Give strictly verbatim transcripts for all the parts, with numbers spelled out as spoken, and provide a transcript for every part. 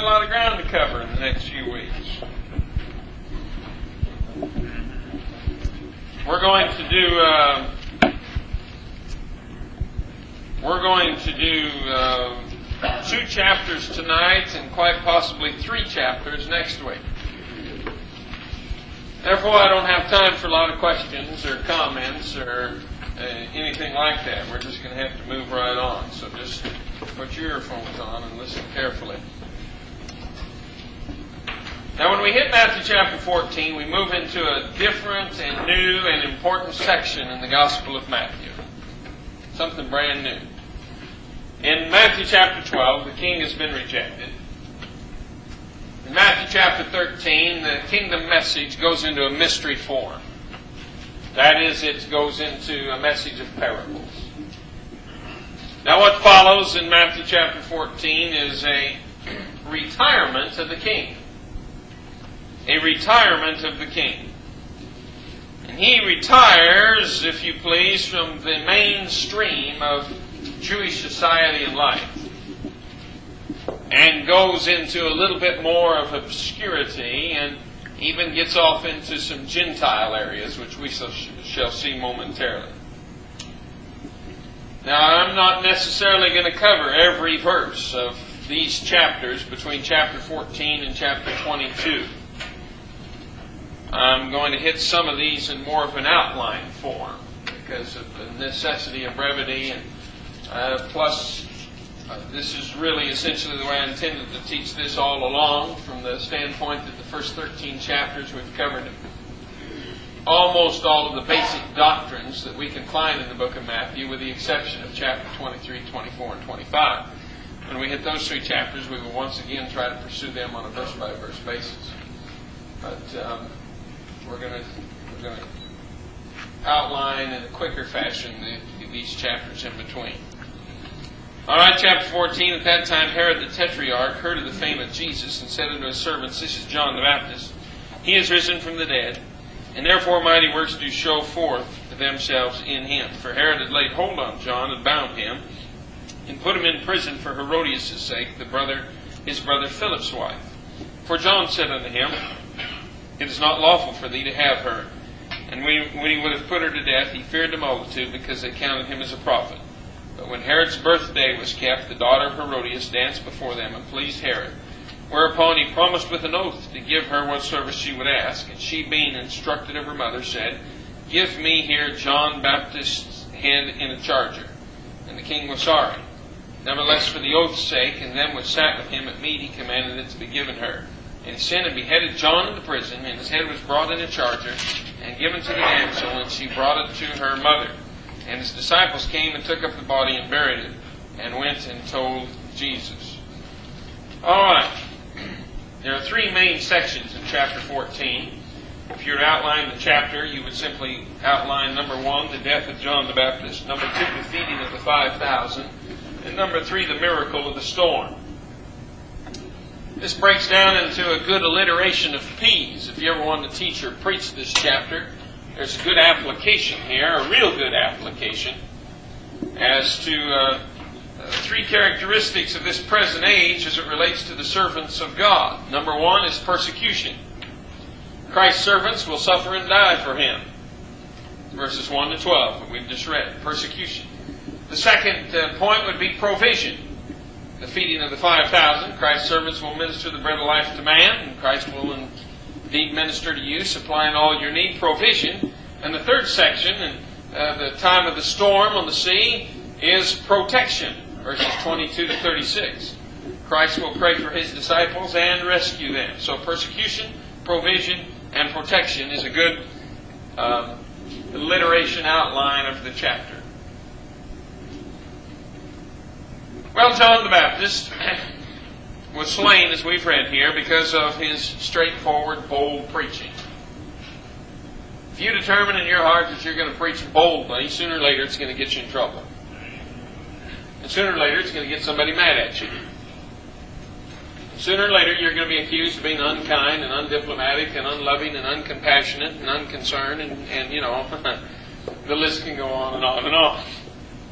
a lot of ground to cover in the next few weeks. We're going to do uh, we're going to do uh, two chapters tonight and quite possibly three chapters next week. Therefore, I don't have time for a lot of questions or comments or uh, anything like that. We're just going to have to move right on. So just put your earphones on and listen carefully. Now, when we hit Matthew chapter fourteen, we move into a different and new and important section in the Gospel of Matthew. Something brand new. In Matthew chapter twelve, the king has been rejected. In Matthew chapter thirteen, the kingdom message goes into a mystery form. That is, it goes into a message of parables. Now, what follows in Matthew chapter fourteen is a retirement of the king. A retirement of the king. And he retires, if you please, from the mainstream of Jewish society and life and goes into a little bit more of obscurity and even gets off into some Gentile areas, which we shall see momentarily. Now, I'm not necessarily going to cover every verse of these chapters between chapter fourteen and chapter twenty-two. I'm going to hit some of these in more of an outline form because of the necessity of brevity, and uh, plus uh, this is really essentially the way I intended to teach this all along, from the standpoint that the first thirteen chapters we've covered almost all of the basic doctrines that we can find in the book of Matthew, with the exception of chapter twenty-three, twenty-four, and twenty-five. When we hit those three chapters, we will once again try to pursue them on a verse-by-verse basis. But um, We're going to we're going to outline in a quicker fashion the, these chapters in between. All right, chapter fourteen. At that time, Herod the Tetrarch heard of the fame of Jesus and said unto his servants, "This is John the Baptist. He is risen from the dead, and therefore mighty works do show forth themselves in him. For Herod had laid hold on John and bound him, and put him in prison for Herodias' sake, the brother his brother Philip's wife. For John said unto him, It is not lawful for thee to have her. And when he would have put her to death, he feared the multitude, because they counted him as a prophet. But when Herod's birthday was kept, the daughter of Herodias danced before them, and pleased Herod. Whereupon he promised with an oath to give her whatsoever she would ask. And she, being instructed of her mother, said, Give me here John Baptist's head in a charger. And the king was sorry. Nevertheless, for the oath's sake, and them which sat with him at meat, he commanded it to be given her. And he sent and beheaded John in the prison, and his head was brought in a charger, and given to the damsel, and she brought it to her mother. And his disciples came and took up the body and buried it, and went and told Jesus. All right. There are three main sections in chapter fourteen. If you were to outline the chapter, you would simply outline, number one, the death of John the Baptist, number two, the feeding of the five thousand, and number three, the miracle of the storm. This breaks down into a good alliteration of P's. If you ever want to teach or preach this chapter, there's a good application here, a real good application, as to uh, uh, three characteristics of this present age as it relates to the servants of God. Number one is persecution. Christ's servants will suffer and die for him. Verses one to twelve that we've just read. Persecution. The second uh, point would be provision. The feeding of the five thousand. Christ's servants will minister the bread of life to man, and Christ will indeed minister to you, supplying all your need. Provision. And the third section, and uh, the time of the storm on the sea, is protection. Verses twenty-two to thirty-six. Christ will pray for his disciples and rescue them. So persecution, provision, and protection is a good um, alliteration outline of the chapter. Well, John the Baptist was slain, as we've read here, because of his straightforward, bold preaching. If you determine in your heart that you're going to preach boldly, sooner or later it's going to get you in trouble. And sooner or later it's going to get somebody mad at you. And sooner or later you're going to be accused of being unkind and undiplomatic and unloving and uncompassionate and unconcerned, and, and you know, the list can go on and on and on.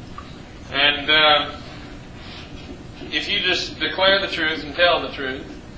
And uh, if you just declare the truth and tell the truth,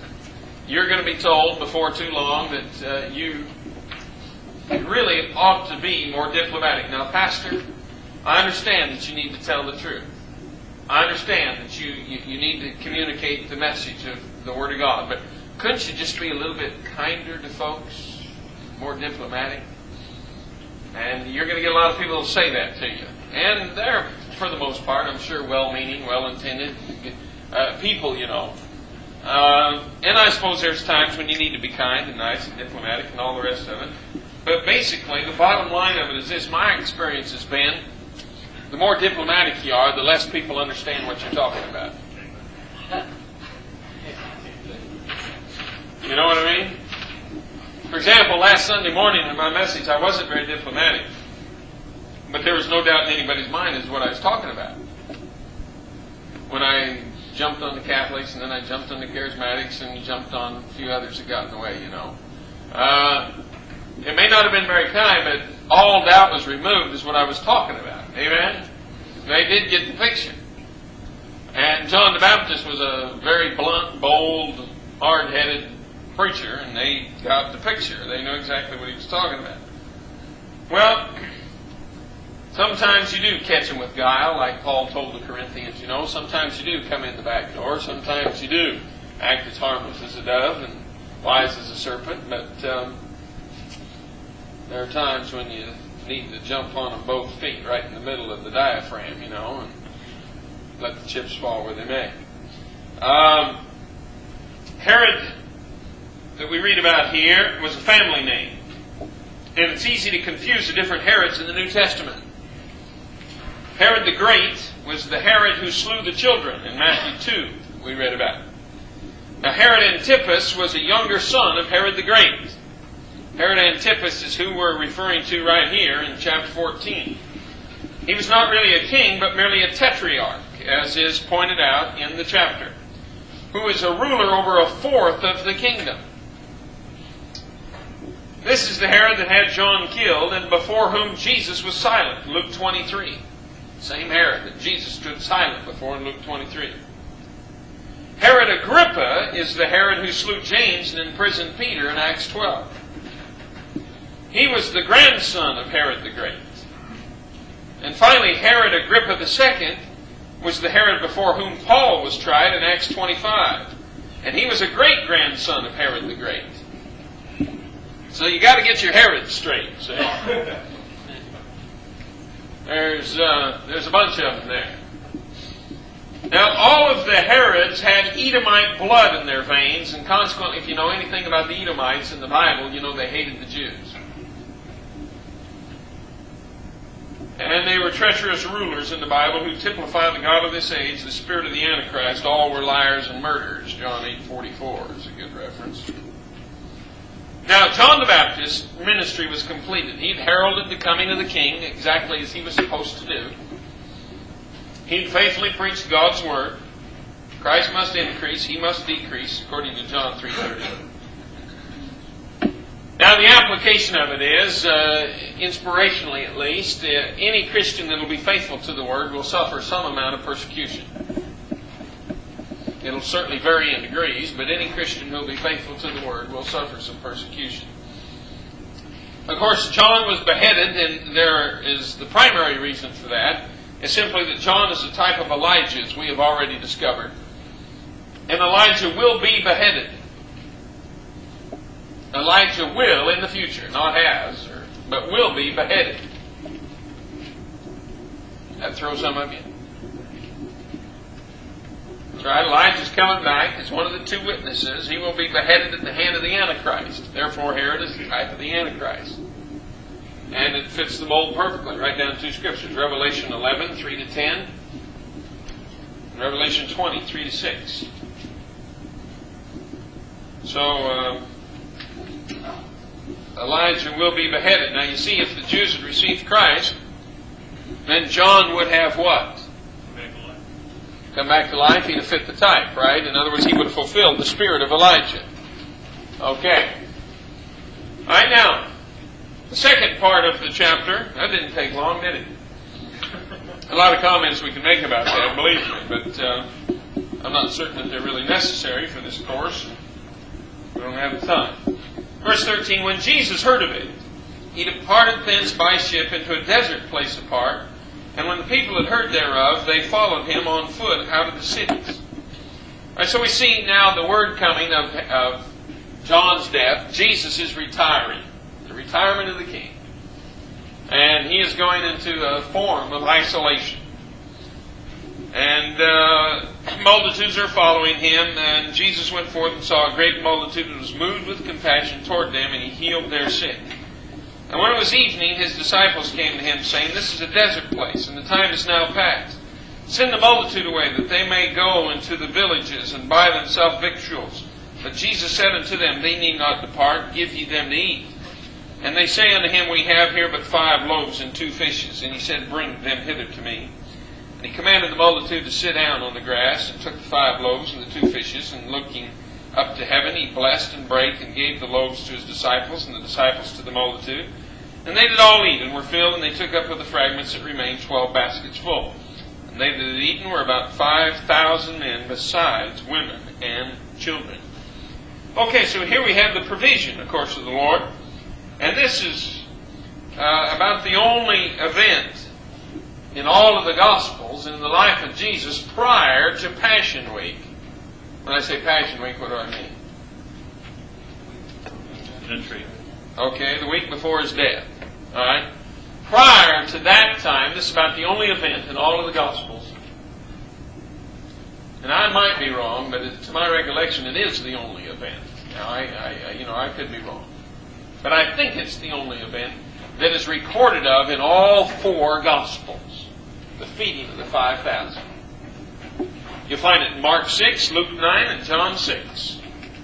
you're going to be told before too long that uh, you really ought to be more diplomatic. Now, Pastor, I understand that you need to tell the truth. I understand that you, you, you need to communicate the message of the Word of God, but couldn't you just be a little bit kinder to folks, more diplomatic? And you're going to get a lot of people who say that to you. And they're, for the most part, I'm sure, well-meaning, well-intended uh, people, you know. Uh, and I suppose there's times when you need to be kind and nice and diplomatic and all the rest of it. But basically, the bottom line of it is this. My experience has been, the more diplomatic you are, the less people understand what you're talking about. You know what I mean? For example, last Sunday morning in my message, I wasn't very diplomatic. But there was no doubt in anybody's mind as to what I was talking about. When I jumped on the Catholics, and then I jumped on the Charismatics, and jumped on a few others that got in the way, you know. Uh, it may not have been very kind, but all doubt was removed is what I was talking about. Amen? They did get the picture. And John the Baptist was a very blunt, bold, hard-headed preacher, and they got the picture. They knew exactly what he was talking about. Well, sometimes you do catch them with guile, like Paul told the Corinthians, you know. Sometimes you do come in the back door. Sometimes you do act as harmless as a dove and wise as a serpent. But um, there are times when you need to jump on them both feet right in the middle of the diaphragm, you know, and let the chips fall where they may. Um, Herod, that we read about here, was a family name. And it's easy to confuse the different Herods in the New Testament. Herod the Great was the Herod who slew the children in Matthew two, we read about. Now, Herod Antipas was a younger son of Herod the Great. Herod Antipas is who we're referring to right here in chapter fourteen. He was not really a king, but merely a tetrarch, as is pointed out in the chapter, who is a ruler over a fourth of the kingdom. This is the Herod that had John killed and before whom Jesus was silent, Luke twenty-three. Same Herod that Jesus stood silent before in Luke twenty-three. Herod Agrippa is the Herod who slew James and imprisoned Peter in Acts twelve. He was the grandson of Herod the Great. And finally, Herod Agrippa the Second was the Herod before whom Paul was tried in Acts twenty-five. And he was a great-grandson of Herod the Great. So you got to get your Herod straight. See? There's, uh, there's a bunch of them there. Now, all of the Herods had Edomite blood in their veins, and consequently, if you know anything about the Edomites in the Bible, you know they hated the Jews. And they were treacherous rulers in the Bible who typified the God of this age, the spirit of the Antichrist. All were liars and murderers. John eight forty-four is a good reference. Now, John the Baptist's ministry was completed. He'd heralded the coming of the king exactly as he was supposed to do. He'd faithfully preached God's word. Christ must increase, he must decrease, according to John three thirty. Now, the application of it is, uh, inspirationally at least, uh, any Christian that will be faithful to the word will suffer some amount of persecution. It'll certainly vary in degrees, but any Christian who will be faithful to the word will suffer some persecution. Of course, John was beheaded, and there is the primary reason for that is simply that John is a type of Elijah, as we have already discovered. And Elijah will be beheaded. Elijah will in the future, not has, or, but will be beheaded. That throws some of you. That's right, Elijah's coming back as one of the two witnesses. He will be beheaded at the hand of the Antichrist. Therefore, Herod is the type of the Antichrist. And it fits the mold perfectly, right down to two scriptures. Revelation eleven, three to ten. And Revelation twenty, three to six. So, uh, Elijah will be beheaded. Now you see, if the Jews had received Christ, then John would have what? Come back to life. He'd have fit the type, right? In other words, he would have fulfilled the spirit of Elijah. Okay. All right, now, the second part of the chapter, that didn't take long, did it? A lot of comments we can make about that, believe me, but uh, I'm not certain that they're really necessary for this course. We don't have the time. Verse thirteen, when Jesus heard of it, he departed thence by ship into a desert place apart, and when the people had heard thereof, they followed him on foot out of the cities. All right, so we see now the word coming of, of John's death. Jesus is retiring, the retirement of the king. And he is going into a form of isolation. And uh, multitudes are following him, and Jesus went forth and saw a great multitude and was moved with compassion toward them, and he healed their sick. And when it was evening, his disciples came to him, saying, This is a desert place, and the time is now past. Send the multitude away, that they may go into the villages and buy themselves victuals. But Jesus said unto them, They need not depart, give ye them to eat. And they say unto him, We have here but five loaves and two fishes. And he said, Bring them hither to me. And he commanded the multitude to sit down on the grass, and took the five loaves and the two fishes, and looking up to heaven, he blessed and brake, and gave the loaves to his disciples, and the disciples to the multitude. And they did all eat, and were filled, and they took up of the fragments that remained twelve baskets full. And they that had eaten were about five thousand men, besides women and children. Okay, so here we have the provision, of course, of the Lord. And this is uh, about the only event in all of the Gospels in the life of Jesus prior to Passion Week. When I say Passion Week, what do I mean? Entry. Okay, the week before his death. All right? Prior to that time, this is about the only event in all of the Gospels. And I might be wrong, but it, to my recollection, it is the only event. Now, I, I, you know, I could be wrong. But I think it's the only event that is recorded of in all four Gospels. The feeding of the five thousand. You'll find it in Mark six, Luke nine, and John six.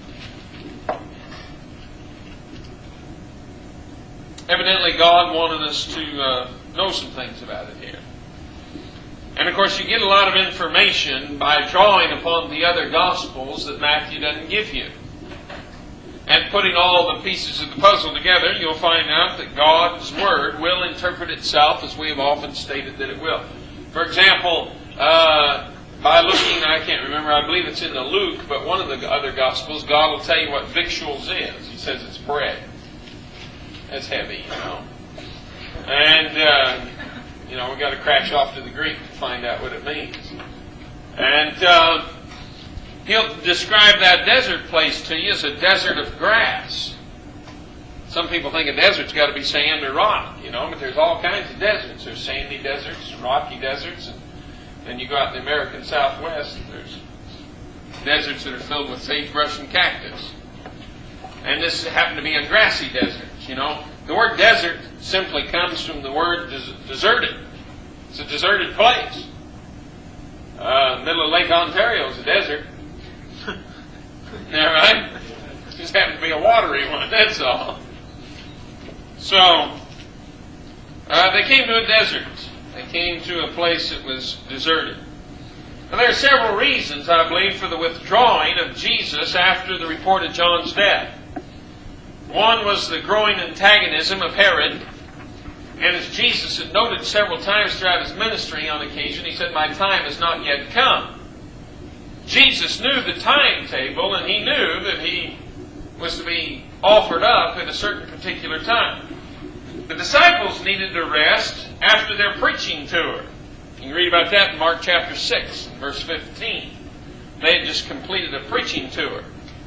Evidently, God wanted us to uh, know some things about it here. And of course, you get a lot of information by drawing upon the other Gospels that Matthew doesn't give you. And putting all the pieces of the puzzle together, you'll find out that God's Word will interpret itself as we have often stated that it will. For example, uh, by looking, I can't remember, I believe it's in the Luke, but one of the other Gospels, God will tell you what victuals is. He says it's bread. That's heavy, you know. And, uh, you know, we've got to crash off to the Greek to find out what it means. And uh, he'll describe that desert place to you as a desert of grass. Some people think a desert's got to be sand or rock, you know, but there's all kinds of deserts. There's sandy deserts, rocky deserts, and then you go out in the American Southwest, and there's deserts that are filled with sagebrush and cactus. And this happened to be a grassy desert, you know. The word desert simply comes from the word des- deserted. It's a deserted place. Uh, the middle of Lake Ontario is a desert. Isn't that right? It just happens to be a watery one, that's all. So, uh, they came to a desert. They came to a place that was deserted. Now, there are several reasons, I believe, for the withdrawing of Jesus after the report of John's death. One was the growing antagonism of Herod. And as Jesus had noted several times throughout his ministry on occasion, he said, My time has not yet come. Jesus knew the timetable, and he knew that he was to be offered up at a certain particular time. The disciples needed to rest after their preaching tour. You can read about that in Mark chapter six, verse fifteen. They had just completed a preaching tour.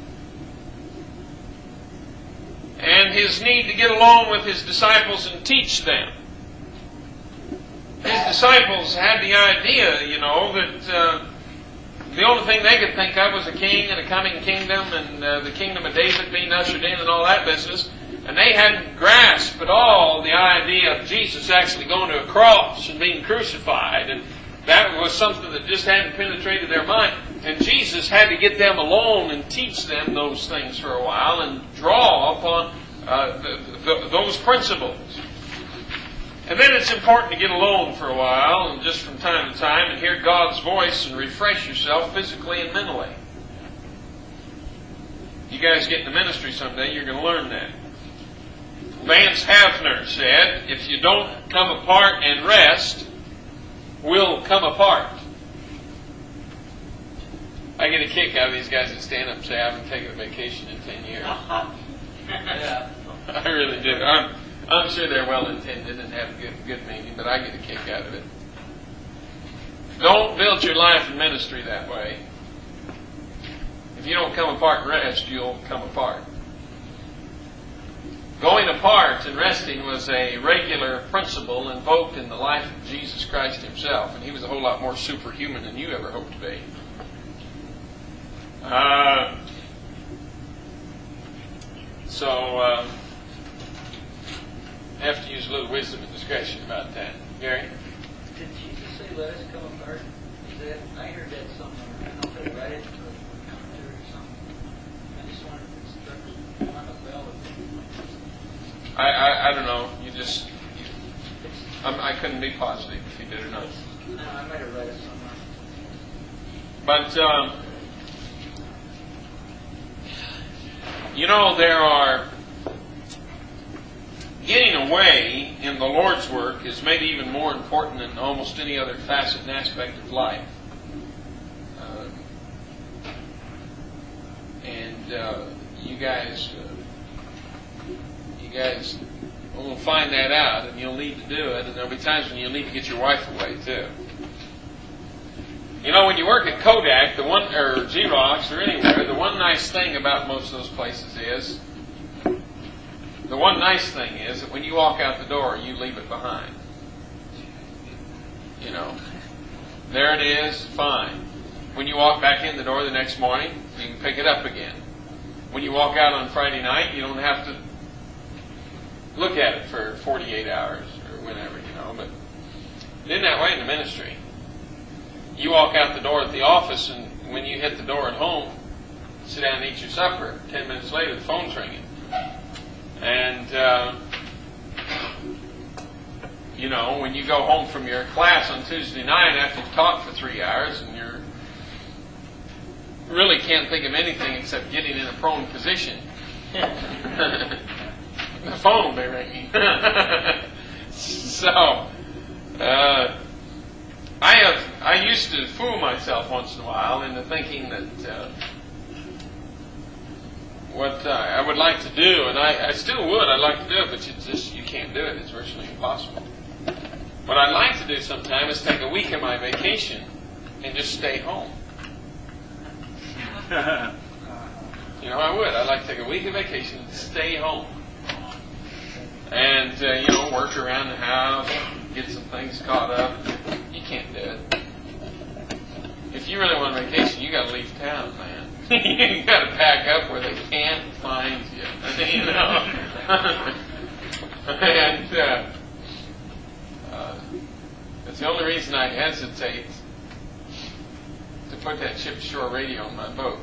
And his need to get along with his disciples and teach them. His disciples had the idea, you know, that uh, the only thing they could think of was a king and a coming kingdom and uh, the kingdom of David being ushered in and all that business. And they hadn't grasped at all the idea of Jesus actually going to a cross and being crucified. And that was something that just hadn't penetrated their mind. And Jesus had to get them alone and teach them those things for a while and draw upon uh, the, the, those principles. And then it's important to get alone for a while and just from time to time and hear God's voice and refresh yourself physically and mentally. You guys get in the ministry someday, you're going to learn that. Vance Havner said, if you don't come apart and rest, we'll come apart. I get a kick out of these guys that stand up and say, I haven't taken a vacation in ten years. Yeah. I really do. I'm, I'm sure they're well intended and have a good, good meaning, but I get a kick out of it. Don't build your life and ministry that way. If you don't come apart and rest, you'll come apart. Going apart and resting was a regular principle invoked in the life of Jesus Christ himself, and he was a whole lot more superhuman than you ever hoped to be. Uh, so, uh, have to use a little wisdom and discretion about that. Gary? Did Jesus say, let us come apart? Is that, I heard that somewhere. I don't know if I read it or commentary or something. I just wanted to struck on a bell. I, I, I don't know. You just, you, I'm, I couldn't be positive if you did or not. No, I might have read it somewhere. But, um, you know, there are, getting away in the Lord's work is maybe even more important than almost any other facet and aspect of life. Uh, and uh, you guys, uh, you guys will find that out, and you'll need to do it. And there'll be times when you'll need to get your wife away too. You know, when you work at Kodak, the one or Xerox or anywhere, the one nice thing about most of those places is. The one nice thing is that when you walk out the door, you leave it behind. You know, there it is, fine. When you walk back in the door the next morning, you can pick it up again. When you walk out on Friday night, you don't have to look at it for forty-eight hours or whenever, you know. But it isn't that way in the ministry. You walk out the door at the office, and when you hit the door at home, sit down and eat your supper. Ten minutes later, the phone's ringing. And, uh, you know, when you go home from your class on Tuesday night after you've talked for three hours and you're really can't think of anything except getting in a prone position, the phone will be ringing. So, uh, I have, I used to fool myself once in a while into thinking that uh, what uh, I would like to do, and I, I still would, I'd like to do it, but you just, you can't do it. It's virtually impossible. What I'd like to do sometime is take a week of my vacation and just stay home. You know, I would. I'd like to take a week of vacation and stay home. And, uh, you know, work around the house, get some things caught up. You can't do it. If you really want a vacation, you got to leave town, man. You got to pack up where they can't find you. You know? And uh, uh, that's the only reason I hesitate to put that ship shore radio on my boat.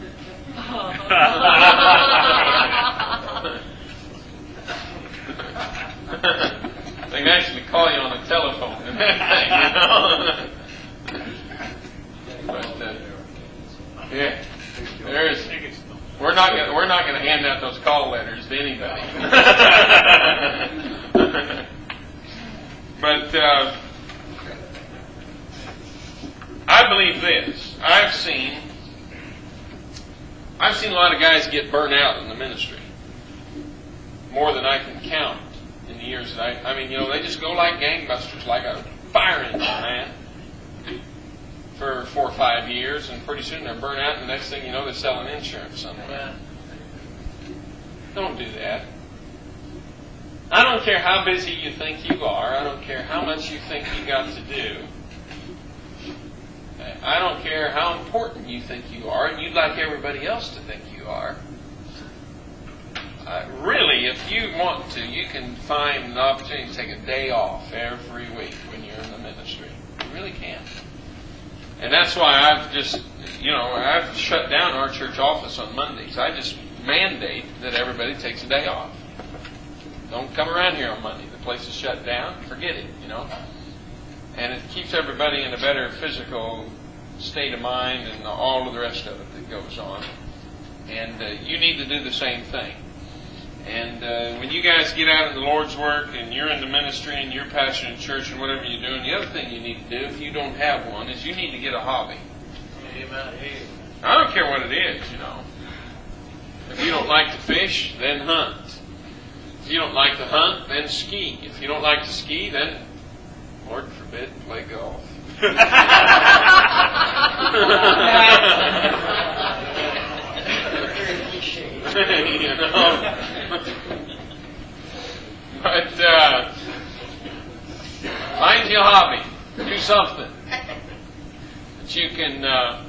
They can actually call you on a telephone and that thing, you know. But uh, yeah, there's. We're not gonna, we're not going to hand out those call letters to anybody. But uh, I believe this. I've seen. I've seen a lot of guys get burnt out in the ministry. More than I can count in the years that I... I mean, you know, they just go like gangbusters, like a fire engine, man, for four or five years, and pretty soon they're burnt out, and the next thing you know, they're selling insurance somewhere. Don't do that. I don't care how busy you think you are. I don't care how much you think you got to do. I don't care how important you think you are, and you'd like everybody else to think you are. Uh, really, if you want to, you can find an opportunity to take a day off every week when you're in the ministry. You really can. And that's why I've just, you know, I've shut down our church office on Mondays. I just mandate that everybody takes a day off. Don't come around here on Monday. The place is shut down. Forget it, you know. And it keeps everybody in a better physical state of mind and all of the rest of it that goes on. And uh, you need to do the same thing. And uh, when you guys get out in the Lord's work and you're in the ministry and you're pastoring church and whatever you're doing, the other thing you need to do, if you don't have one, is you need to get a hobby. Amen. I don't care what it is, you know. If you don't like to fish, then hunt. If you don't like to hunt, then ski. If you don't like to ski, then, Lord forbid, play golf. You know. But uh, find your hobby. Do something that you can, uh,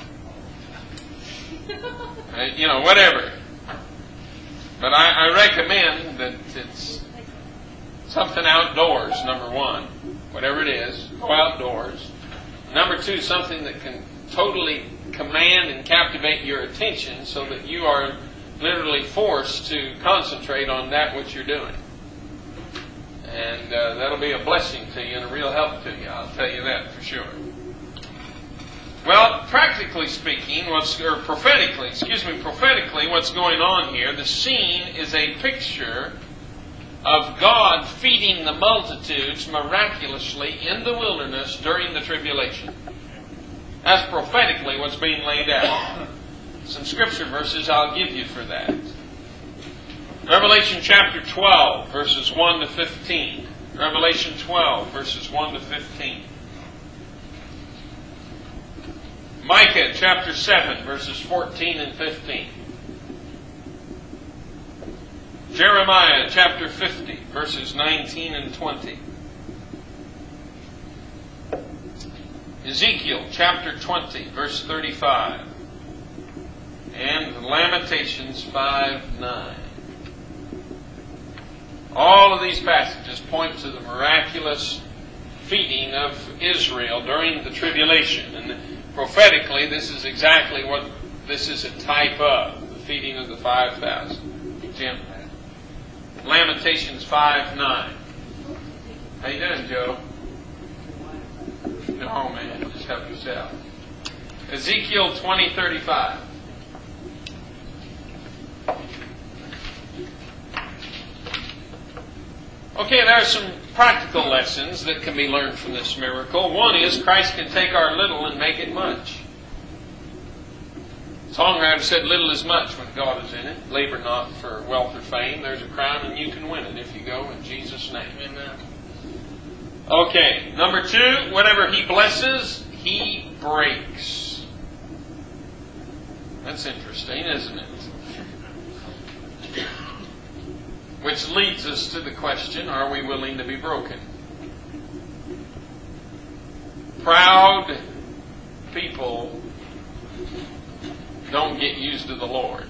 uh, you know, whatever. But I, I recommend that it's something outdoors, number one. Whatever it is, go outdoors. Number two, something that can totally command and captivate your attention so that you are literally forced to concentrate on that which you're doing. And uh, that'll be a blessing to you and a real help to you, I'll tell you that for sure. Well, practically speaking, what's, or prophetically, excuse me, prophetically, what's going on here, the scene is a picture of God feeding the multitudes miraculously in the wilderness during the tribulation. That's prophetically what's being laid out. Some scripture verses I'll give you for that. Revelation chapter twelve, verses one to fifteen. Revelation twelve, verses one to fifteen. Micah chapter seven, verses fourteen and fifteen. Jeremiah chapter fifty, verses nineteen and twenty. Ezekiel chapter twenty, verse thirty-five. And Lamentations five nine. All of these passages point to the miraculous feeding of Israel during the tribulation. And prophetically, this is exactly what this is a type of, the feeding of the five thousand. Jim? Lamentations five nine. How you doing, Joe? No, man. Just help yourself. Ezekiel twenty thirty-five. Okay, there are some practical lessons that can be learned from this miracle. One is Christ can take our little and make it much. The songwriter said, little is much when God is in it. Labor not for wealth or fame. There's a crown and you can win it if you go in Jesus' name. Amen. Okay, number two, whatever He blesses, He breaks. That's interesting, isn't it? Which leads us to the question, are we willing to be broken? Proud people don't get used to the Lord.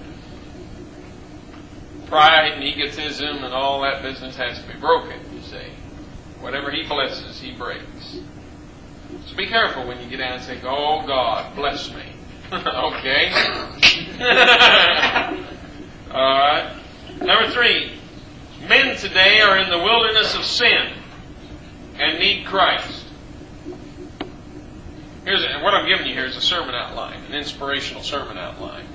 Pride and egotism and all that business has to be broken, you see. Whatever He blesses, He breaks. So be careful when you get down and say, oh God, bless me. Okay? All right. Number three. Men today are in the wilderness of sin and need Christ. Here's a, what I'm giving you here is a sermon outline, an inspirational sermon outline.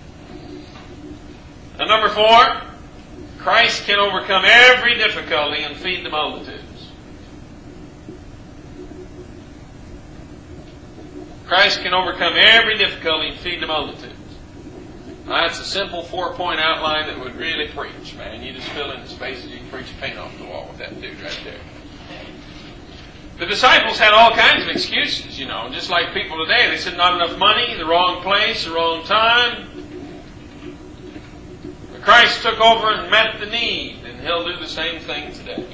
And number four, Christ can overcome every difficulty and feed the multitudes. Christ can overcome every difficulty and feed the multitudes. Now, that's a simple four-point outline that would really preach, man. You just fill in the spaces, you can preach paint off the wall with that dude right there. The disciples had all kinds of excuses, you know, just like people today. They said not enough money, the wrong place, the wrong time. But Christ took over and met the need, and He'll do the same thing today.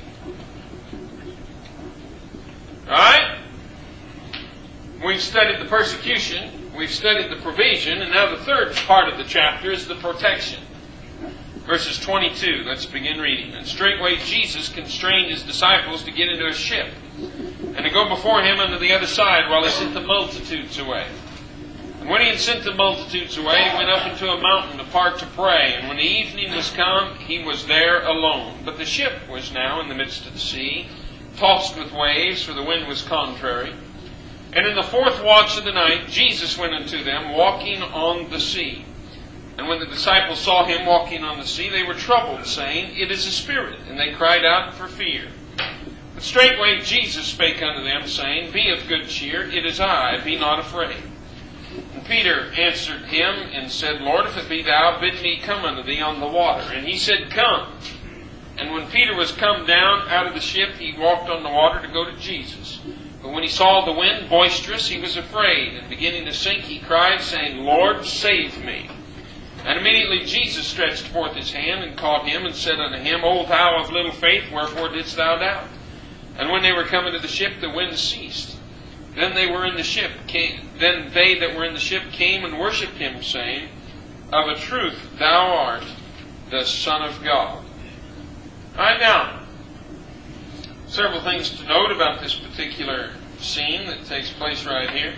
All right? We've studied the persecution. We've studied the provision, and now the third part of the chapter is the protection. Verses twenty-two, let's begin reading. And straightway Jesus constrained His disciples to get into a ship, and to go before Him unto the other side, while He sent the multitudes away. And when He had sent the multitudes away, He went up into a mountain apart to pray. And when the evening was come, He was there alone. But the ship was now in the midst of the sea, tossed with waves, for the wind was contrary. And in the fourth watch of the night, Jesus went unto them, walking on the sea. And when the disciples saw Him walking on the sea, they were troubled, saying, It is a spirit. And they cried out for fear. But straightway Jesus spake unto them, saying, Be of good cheer, it is I, be not afraid. And Peter answered him and said, Lord, if it be thou, bid me come unto thee on the water. And he said, Come. And when Peter was come down out of the ship, he walked on the water to go to Jesus. But when he saw the wind boisterous, he was afraid, and beginning to sink, he cried, saying, Lord, save me. And immediately Jesus stretched forth his hand and caught him, and said unto him, O thou of little faith, wherefore didst thou doubt? And when they were come into the ship, the wind ceased. Then they were in the ship. Came, then they that were in the ship came and worshipped him, saying, Of a truth thou art the Son of God. All right, now, several things to note about this particular scene that takes place right here.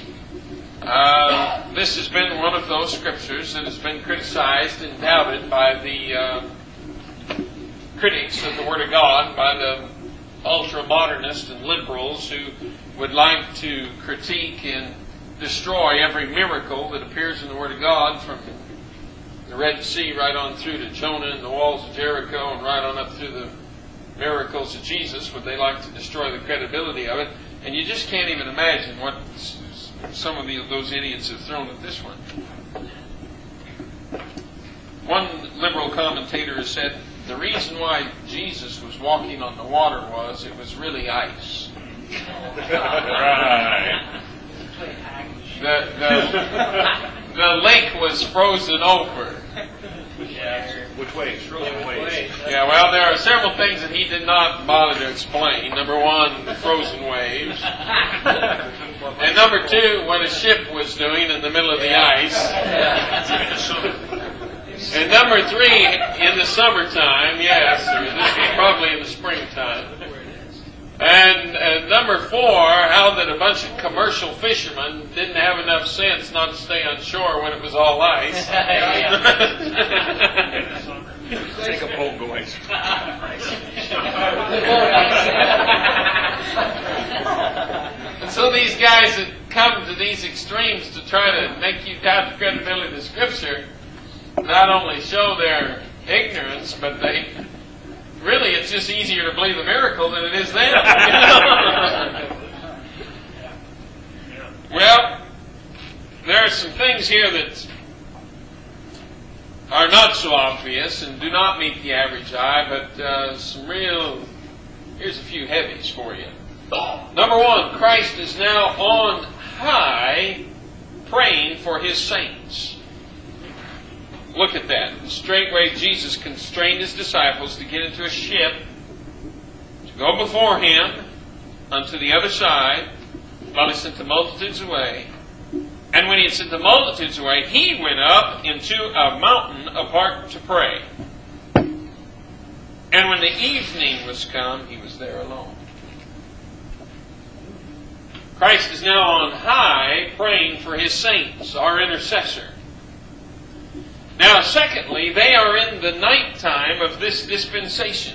Uh, this has been one of those scriptures that has been criticized and doubted by the uh, critics of the Word of God, by the ultra-modernists and liberals who would like to critique and destroy every miracle that appears in the Word of God, from the Red Sea right on through to Jonah and the walls of Jericho, and right on up through the miracles of Jesus. Would they like to destroy the credibility of it? And you just can't even imagine what some of the, those idiots have thrown at this one. One liberal commentator has said the reason why Jesus was walking on the water was it was really ice. Right. The, the, the lake was frozen over. Yes. Which way? Frozen ways. Yeah, well, there are several things that he did not bother to explain. Number one, the frozen waves. And number two, what a ship was doing in the middle of the ice. And number three, in the summertime, yes, or this was probably in the springtime. And, and number four, how that a bunch of commercial fishermen didn't have enough sense not to stay on shore when it was all ice. Take a boat going. And so these guys that come to these extremes to try to make you doubt the credibility of the Scripture not only show their ignorance, but they really, it's just easier to believe the miracle than it is them. Well, there are some things here that are not so obvious and do not meet the average eye, but uh, some real, here's a few heavies for you. Number one, Christ is now on high praying for His saints. Look at that. Straightway Jesus constrained His disciples to get into a ship, to go before Him unto the other side, while He sent the multitudes away. And when He had sent the multitudes away, He went up into a mountain apart to pray. And when the evening was come, He was there alone. Christ is now on high praying for His saints, our intercessor. Now, secondly, they are in the nighttime of this dispensation.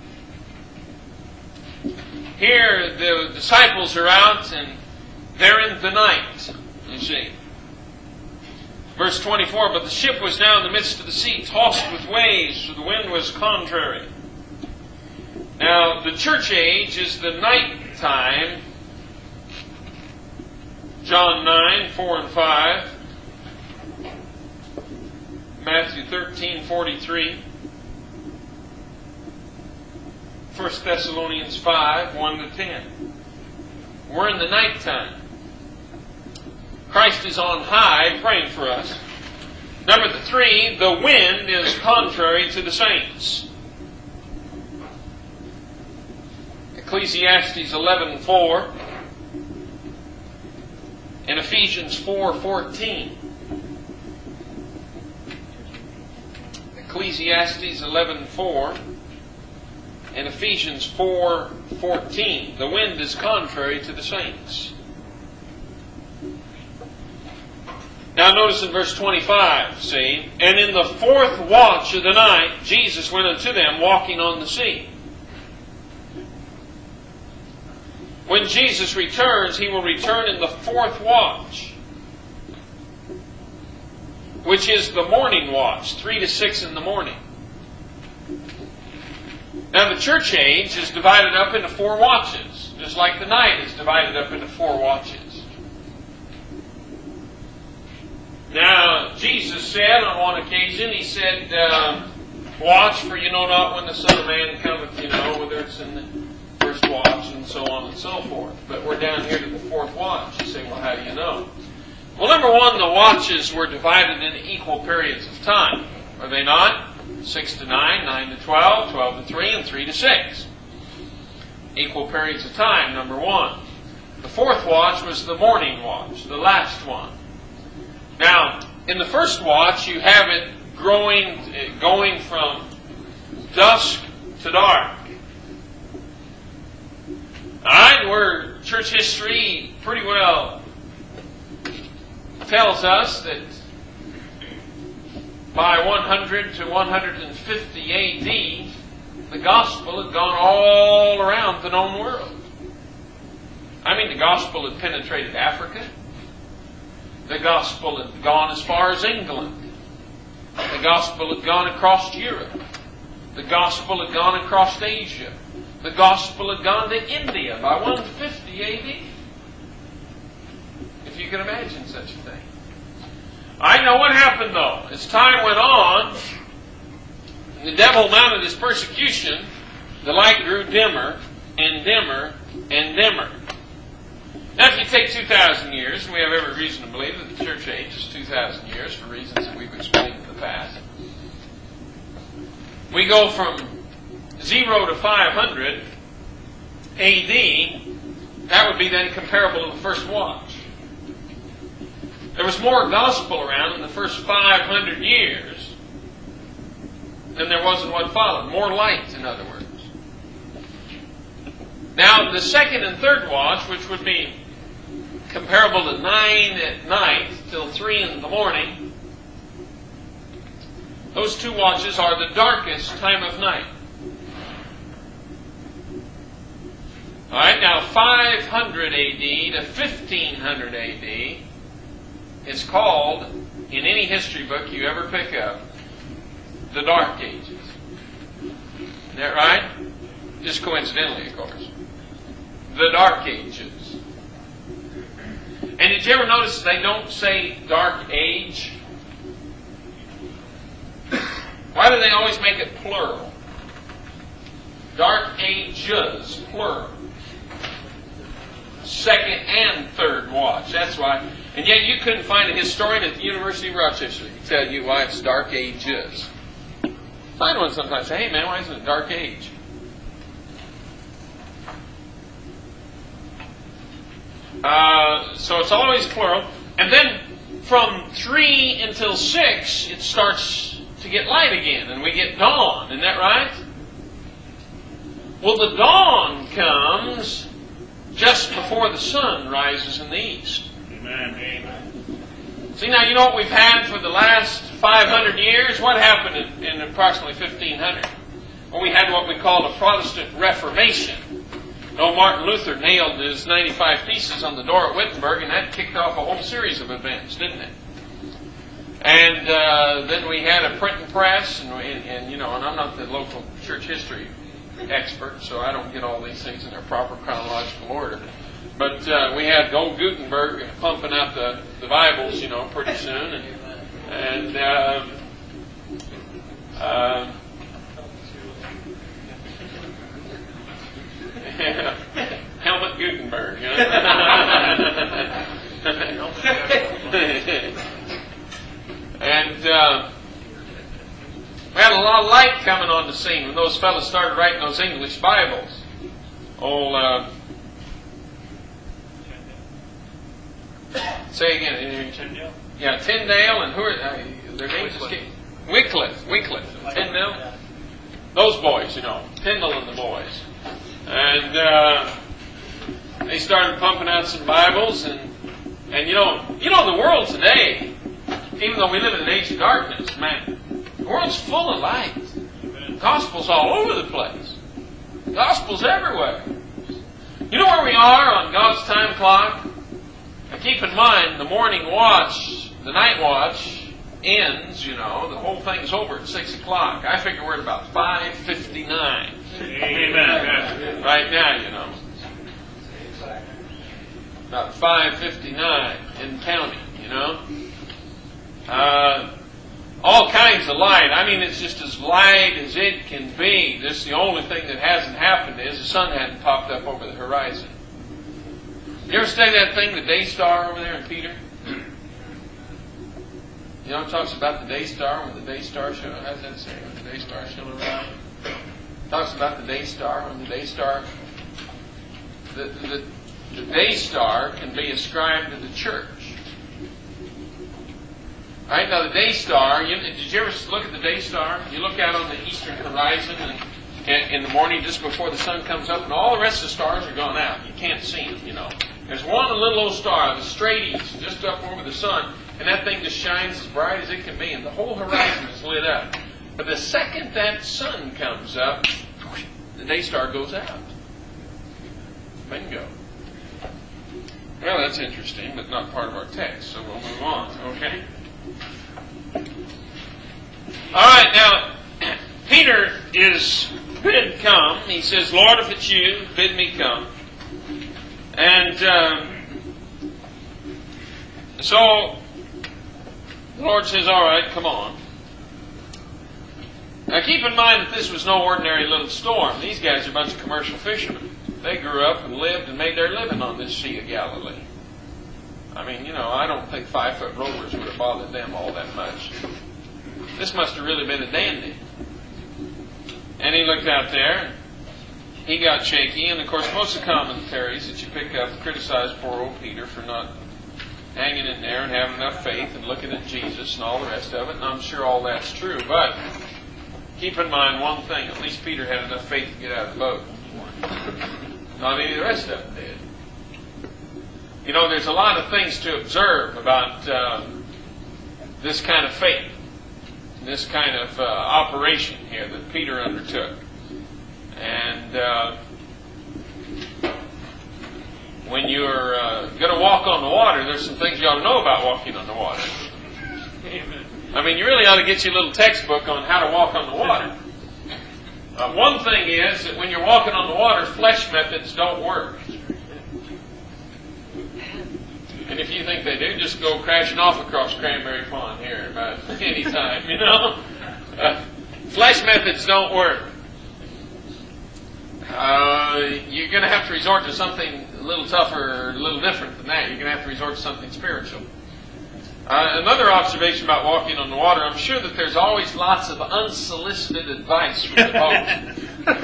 Here, the disciples are out and they're in the night, you see. Verse twenty-four, but the ship was now in the midst of the sea, tossed with waves, for the wind was contrary. Now, the church age is the nighttime. John nine, four and five. Matthew thirteen, forty-three. First Thessalonians five, one to ten. We're in the nighttime. Christ is on high praying for us. Number three, the wind is contrary to the saints. Ecclesiastes eleven, four. And Ephesians four, fourteen. Ecclesiastes eleven, four. And Ephesians four, fourteen. The wind is contrary to the saints. Now notice in verse twenty-five, see, and in the fourth watch of the night, Jesus went unto them walking on the sea. When Jesus returns, He will return in the fourth watch, which is the morning watch, three to six in the morning. Now the church age is divided up into four watches, just like the night is divided up into four watches. uh, Jesus said on one occasion, He said, uh, watch, for you know not when the Son of Man cometh, you know, whether it's in the first watch and so on and so forth. But we're down here to the fourth watch. You say, well, how do you know? Well, number one, the watches were divided into equal periods of time. Are they not? Six to nine, nine to twelve, twelve to three, and three to six. Equal periods of time, number one. The fourth watch was the morning watch, the last one. Now, in the first watch, you have it growing, going from dusk to dark. Alright, where church history pretty well tells us that by one hundred to one hundred fifty A D, the gospel had gone all around the known world. I mean, the gospel had penetrated Africa. The gospel had gone as far as England. The gospel had gone across Europe. The gospel had gone across Asia. The gospel had gone to India by one fifty A D. If you can imagine such a thing. I know what happened though. As time went on, and the devil mounted his persecution, the light grew dimmer and dimmer and dimmer. Now, if you take two thousand years, and we have every reason to believe that the church age is two thousand years for reasons that we've explained in the past, we go from zero to five hundred A D, that would be then comparable to the first watch. There was more gospel around in the first five hundred years than there was in what followed. More light, in other words. Now, the second and third watch, which would be comparable to nine at night till three in the morning, those two watches are the darkest time of night. All right, now five hundred A D to fifteen hundred A D is called, in any history book you ever pick up, the Dark Ages. Isn't that right? Just coincidentally, of course. The Dark Ages. And did you ever notice they don't say Dark Age? Why do they always make it plural? Dark Ages, plural. Second and third watch. That's why. And yet you couldn't find a historian at the University of Rochester to tell you why it's Dark Ages. Find one sometimes. Say, hey man, why isn't it Dark Age? Uh, so it's always plural. And then from three until six, it starts to get light again, and we get dawn. Isn't that right? Well, the dawn comes just before the sun rises in the east. Amen. Amen. See, now, you know what we've had for the last five hundred years? What happened in, in approximately fifteen hundred? Well, we had what we call a Protestant Reformation. No, Martin Luther nailed his ninety-five Theses on the door at Wittenberg, and that kicked off a whole series of events, didn't it? And uh, then we had a printing press, and, and, and you know, and I'm not the local church history expert, so I don't get all these things in their proper chronological order. But uh, we had old Gutenberg pumping out the, the Bibles, you know, pretty soon, and and uh, uh, Helmut Gutenberg, you know? And uh, we had a lot of light coming on the scene when those fellas started writing those English Bibles. Old, uh, say again. Tyndale? Yeah, Tyndale, and who are uh, their names? Escape. Wycliffe, Wycliffe, Tyndale. Those boys, you know, Tyndale and the boys, and uh, they started pumping out some Bibles, and and you know, you know, the world today. Even though we live in an age of darkness, man, the world's full of light. Gospel's all over the place. Gospel's everywhere. You know where we are on God's time clock? Now keep in mind, the morning watch, the night watch, ends, you know, the whole thing's over at six o'clock. I figure we're at about five fifty-nine. Amen. Right now, you know. About five fifty-nine in counting, you know. Uh, all kinds of light. I mean, it's just as light as it can be. This the only thing that hasn't happened is the sun hadn't popped up over the horizon. You ever study that thing, the day star over there in Peter? You know, it talks about the day star when the day star shone. How does that say? When the day star shone around. It talks about the day star when the day star. The, the, the day star can be ascribed to the church. All right, now the day star, you, did you ever look at the day star? You look out on the eastern horizon and, and in the morning just before the sun comes up, and all the rest of the stars are gone out. You can't see them, you know. There's one little old star, the straight east, just up over the sun, and that thing just shines as bright as it can be, and the whole horizon is lit up. But the second that sun comes up, the day star goes out. Bingo. Well, that's interesting, but not part of our text, so we'll move on, okay? All right, now, Peter is bid come. He says, Lord, if it's you, bid me come. And um, so the Lord says, all right, come on. Now keep in mind that this was no ordinary little storm. These guys are a bunch of commercial fishermen. They grew up and lived and made their living on this Sea of Galilee. I mean, you know, I don't think five-foot rovers would have bothered them all that much. This must have really been a dandy. And he looked out there, and he got shaky, and of course most of the commentaries that you pick up criticize poor old Peter for not hanging in there and having enough faith and looking at Jesus and all the rest of it, and I'm sure all that's true, but keep in mind one thing, at least Peter had enough faith to get out of the boat. Not any of the rest of them did. You know, there's a lot of things to observe about uh, this kind of faith, this kind of uh, operation here that Peter undertook. And uh, when you're uh, going to walk on the water, there's some things you ought to know about walking on the water. Amen. I mean, you really ought to get you a little textbook on how to walk on the water. Uh, one thing is that when you're walking on the water, flesh methods don't work. And if you think they do, just go crashing off across Cranberry Pond here about any time, you know. Uh, flesh methods don't work. Uh, you're going to have to resort to something a little tougher, a little different than that. You're going to have to resort to something spiritual. Uh, another observation about walking on the water, I'm sure that there's always lots of unsolicited advice from the boat.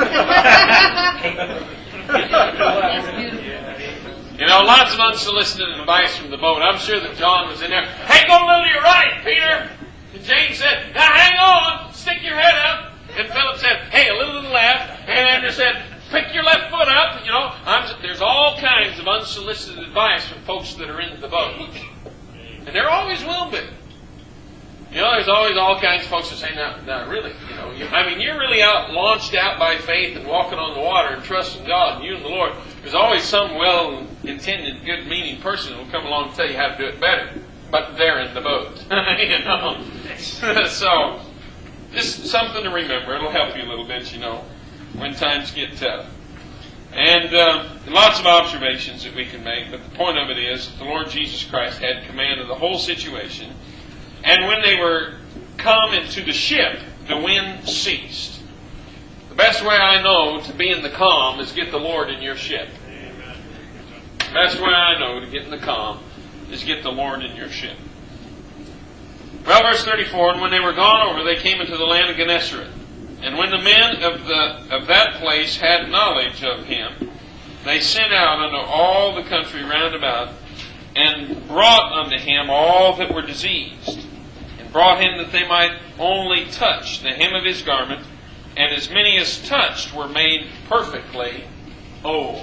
You know, lots of unsolicited advice from the boat. I'm sure that John was in there. Hey, go a little to your right, Peter. And James said, now hang on, stick your head up. And Philip said, hey, a little to the left. And Andrew said, pick your left foot up. You know, I'm, there's all kinds of unsolicited advice from folks that are in the boat. And there always will be. You know, there's always all kinds of folks that say, no, no, really, you know, you, I mean, you're really out, launched out by faith and walking on the water and trusting God and you and the Lord. There's always some well-intended, good-meaning person who will come along and tell you how to do it better. But they're in the boat. You know? So, just something to remember. It'll help you a little bit, you know, when times get tough. And uh, lots of observations that we can make, but the point of it is that the Lord Jesus Christ had command of the whole situation. And when they were come into the ship, the wind ceased. The best way I know to be in the calm is get the Lord in your ship. Amen. The best way I know to get in the calm is get the Lord in your ship. Well, verse thirty-four, and when they were gone over, they came into the land of Gennesaret. And when the men of the of that place had knowledge of him, they sent out unto all the country round about, and brought unto him all that were diseased, and brought him that they might only touch the hem of his garment, and as many as touched were made perfectly whole.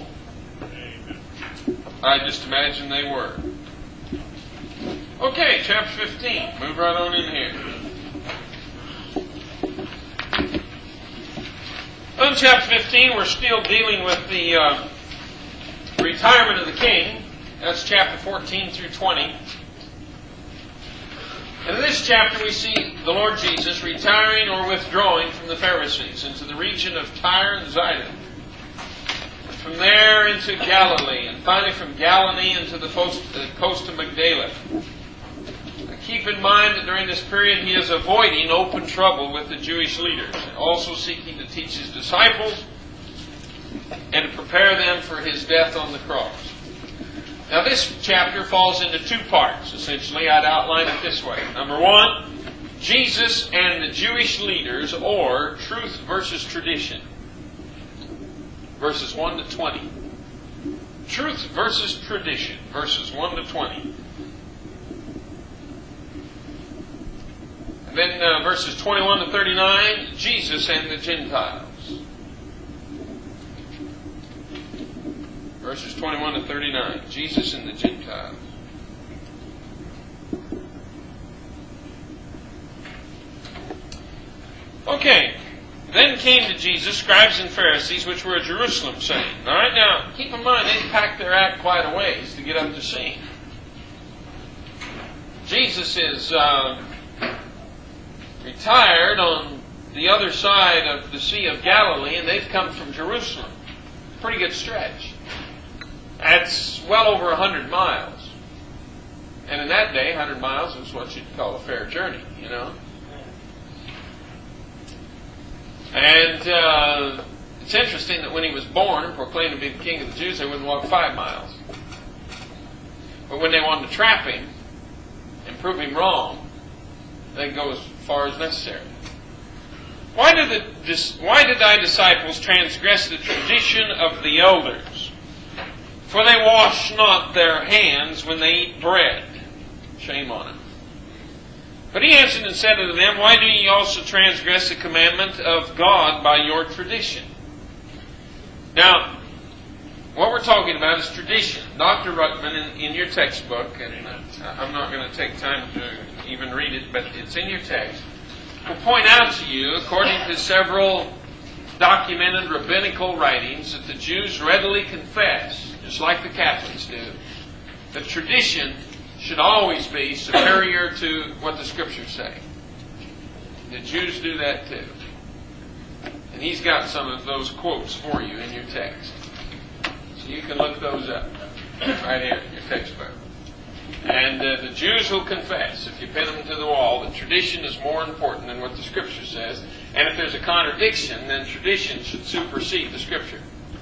I just imagine they were. Okay, chapter fifteen. Move right on in here. In chapter fifteen, we're still dealing with the uh, retirement of the king. That's chapter fourteen through twenty. And in this chapter, we see the Lord Jesus retiring or withdrawing from the Pharisees into the region of Tyre and Zidon. From there into Galilee, and finally from Galilee into the coast, the coast of Magdala. keep in mind that during this period he is avoiding open trouble with the Jewish leaders, also seeking to teach his disciples and to prepare them for his death on the cross. Now this chapter falls into two parts, essentially. I'd outline it this way. Number one, Jesus and the Jewish leaders, or truth versus tradition. Verses one to twenty. Truth versus tradition, verses one to twenty. And then uh, verses twenty-one to thirty-nine, Jesus and the Gentiles. Verses twenty-one to thirty-nine, Jesus and the Gentiles. Okay, then came to Jesus scribes and Pharisees which were at Jerusalem, saying, all right, now keep in mind they packed their act quite a ways to get up to see him. Jesus is uh, retired on the other side of the Sea of Galilee, and they've come from Jerusalem. Pretty good stretch. That's well over a hundred miles. And in that day, a hundred miles was what you'd call a fair journey, you know. And uh, it's interesting that when he was born and proclaimed to be the King of the Jews, they wouldn't walk five miles. But when they wanted to trap him and prove him wrong, they'd go as far as necessary. Why did, the, why did thy disciples transgress the tradition of the elders? For they wash not their hands when they eat bread. Shame on them. But he answered and said unto them, why do ye also transgress the commandment of God by your tradition? Now, what we're talking about is tradition. Doctor Ruckman, in, in your textbook, and I'm not going to take time to even read it, but it's in your text, will point out to you, according to several documented rabbinical writings, that the Jews readily confess, just like the Catholics do, that tradition should always be superior to what the Scriptures say. The Jews do that too. And he's got some of those quotes for you in your text. So you can look those up right here in your textbook. And uh, the Jews will confess, if you pin them to the wall, that tradition is more important than what the Scripture says. And if there's a contradiction, then tradition should supersede the Scripture.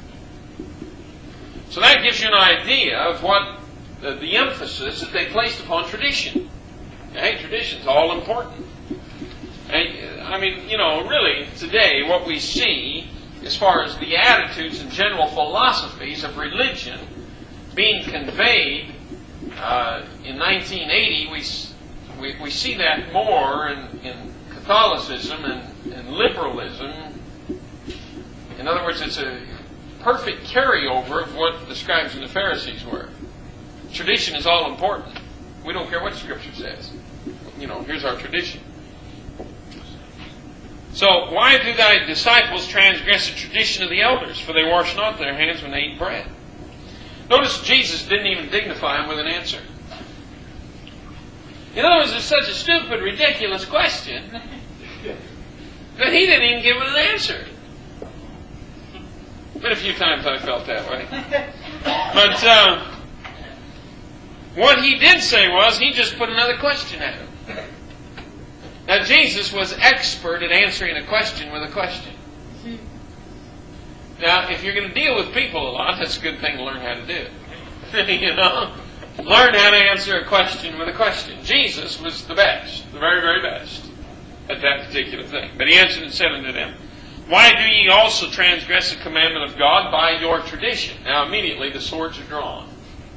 So that gives you an idea of what the, the emphasis that they placed upon tradition. Okay, tradition's all important. And, I mean, you know, really, today, what we see as far as the attitudes and general philosophies of religion being conveyed uh, in nineteen eighty, we, we, we see that more in, in Catholicism and, and liberalism. In other words, it's a perfect carryover of what the scribes and the Pharisees were. Tradition is all important. We don't care what the Scripture says. You know, here's our tradition. So, why do thy disciples transgress the tradition of the elders? For they wash not their hands when they eat bread. Notice Jesus didn't even dignify him with an answer. In other words, it's such a stupid, ridiculous question that he didn't even give it an answer. But a few times I felt that way. But uh, what he did say was, he just put another question at him. Now, Jesus was expert at answering a question with a question. Now, if you're going to deal with people a lot, that's a good thing to learn how to do. You know? Learn how to answer a question with a question. Jesus was the best, the very, very best at that particular thing. But he answered and said unto them, why do ye also transgress the commandment of God by your tradition? Now, immediately the swords are drawn.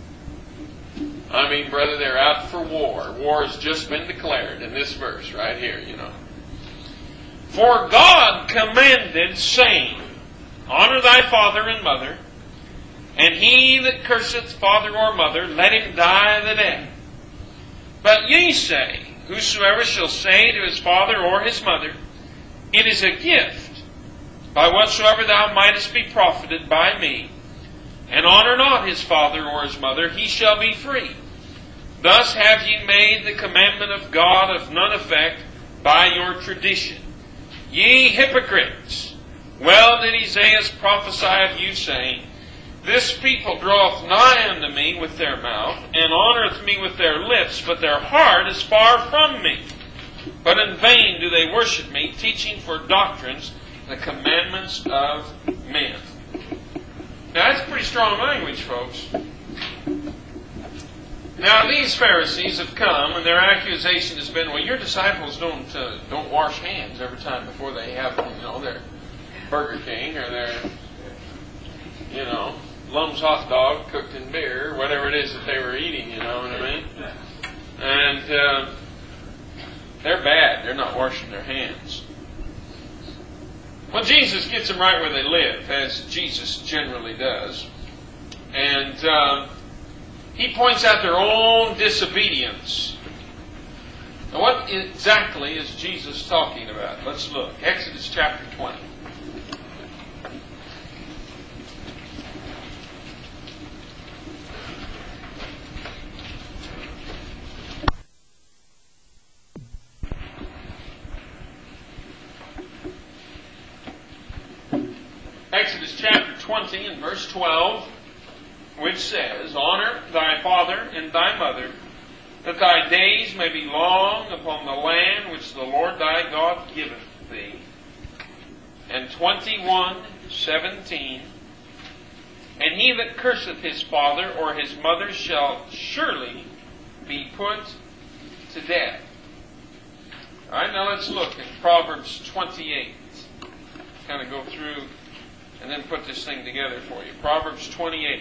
I mean, brother, they're out for war. War has just been declared in this verse right here, you know. For God commanded, saying, honor thy father and mother, and he that curseth father or mother, let him die the death. But ye say, whosoever shall say to his father or his mother, it is a gift, by whatsoever thou mightest be profited by me, and honor not his father or his mother, he shall be free. Thus have ye made the commandment of God of none effect by your tradition. Ye hypocrites, well did Esaias prophesy of you, saying, This people draweth nigh unto me with their mouth, and honoureth me with their lips, but their heart is far from me. But in vain do they worship me, teaching for doctrines the commandments of men. Now that's pretty strong language, folks. Now these Pharisees have come, and their accusation has been, well, your disciples don't uh, don't wash hands every time before they have, you know, their Burger King or their, you know, Lum's hot dog cooked in beer, or whatever it is that they were eating, you know what I mean? And uh, they're bad. They're not washing their hands. Well, Jesus gets them right where they live, as Jesus generally does. And uh, He points out their own disobedience. Now, what exactly is Jesus talking about? Let's look. Exodus chapter twenty. Exodus chapter twenty and verse twelve, which says, Honor thy father and thy mother, that thy days may be long upon the land which the Lord thy God giveth thee. And twenty-one, seventeen, And he that curseth his father or his mother shall surely be put to death. All right, now let's look at Proverbs twenty-eight. Kind of go through and then put this thing together for you. Proverbs twenty-eight.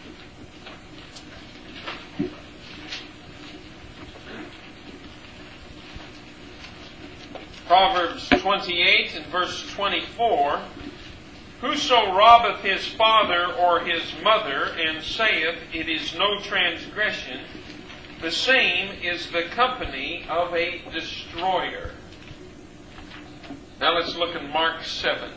Proverbs twenty-eight and verse twenty-four. Whoso robbeth his father or his mother, and saith, It is no transgression, the same is the company of a destroyer. Now let's look at Mark seven.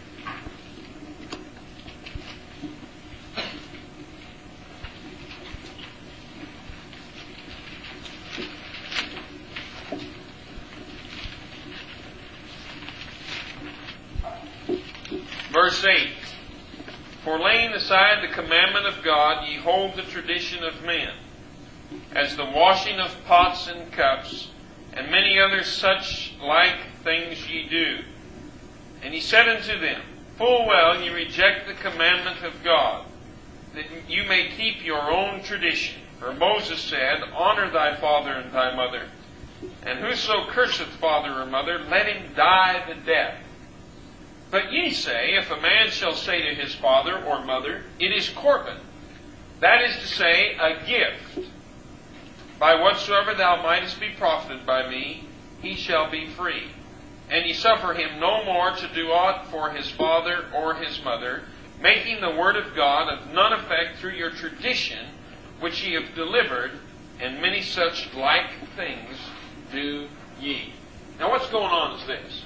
Verse eight, For laying aside the commandment of God, ye hold the tradition of men, as the washing of pots and cups, and many other such like things ye do. And he said unto them, Full well ye reject the commandment of God, that you may keep your own tradition. For Moses said, Honor thy father and thy mother, and whoso curseth father or mother, let him die the death. But ye say, If a man shall say to his father or mother, It is Corban, that is to say, a gift, by whatsoever thou mightest be profited by me, he shall be free. And ye suffer him no more to do aught for his father or his mother, making the word of God of none effect through your tradition, which ye have delivered, and many such like things do ye. Now what's going on is this.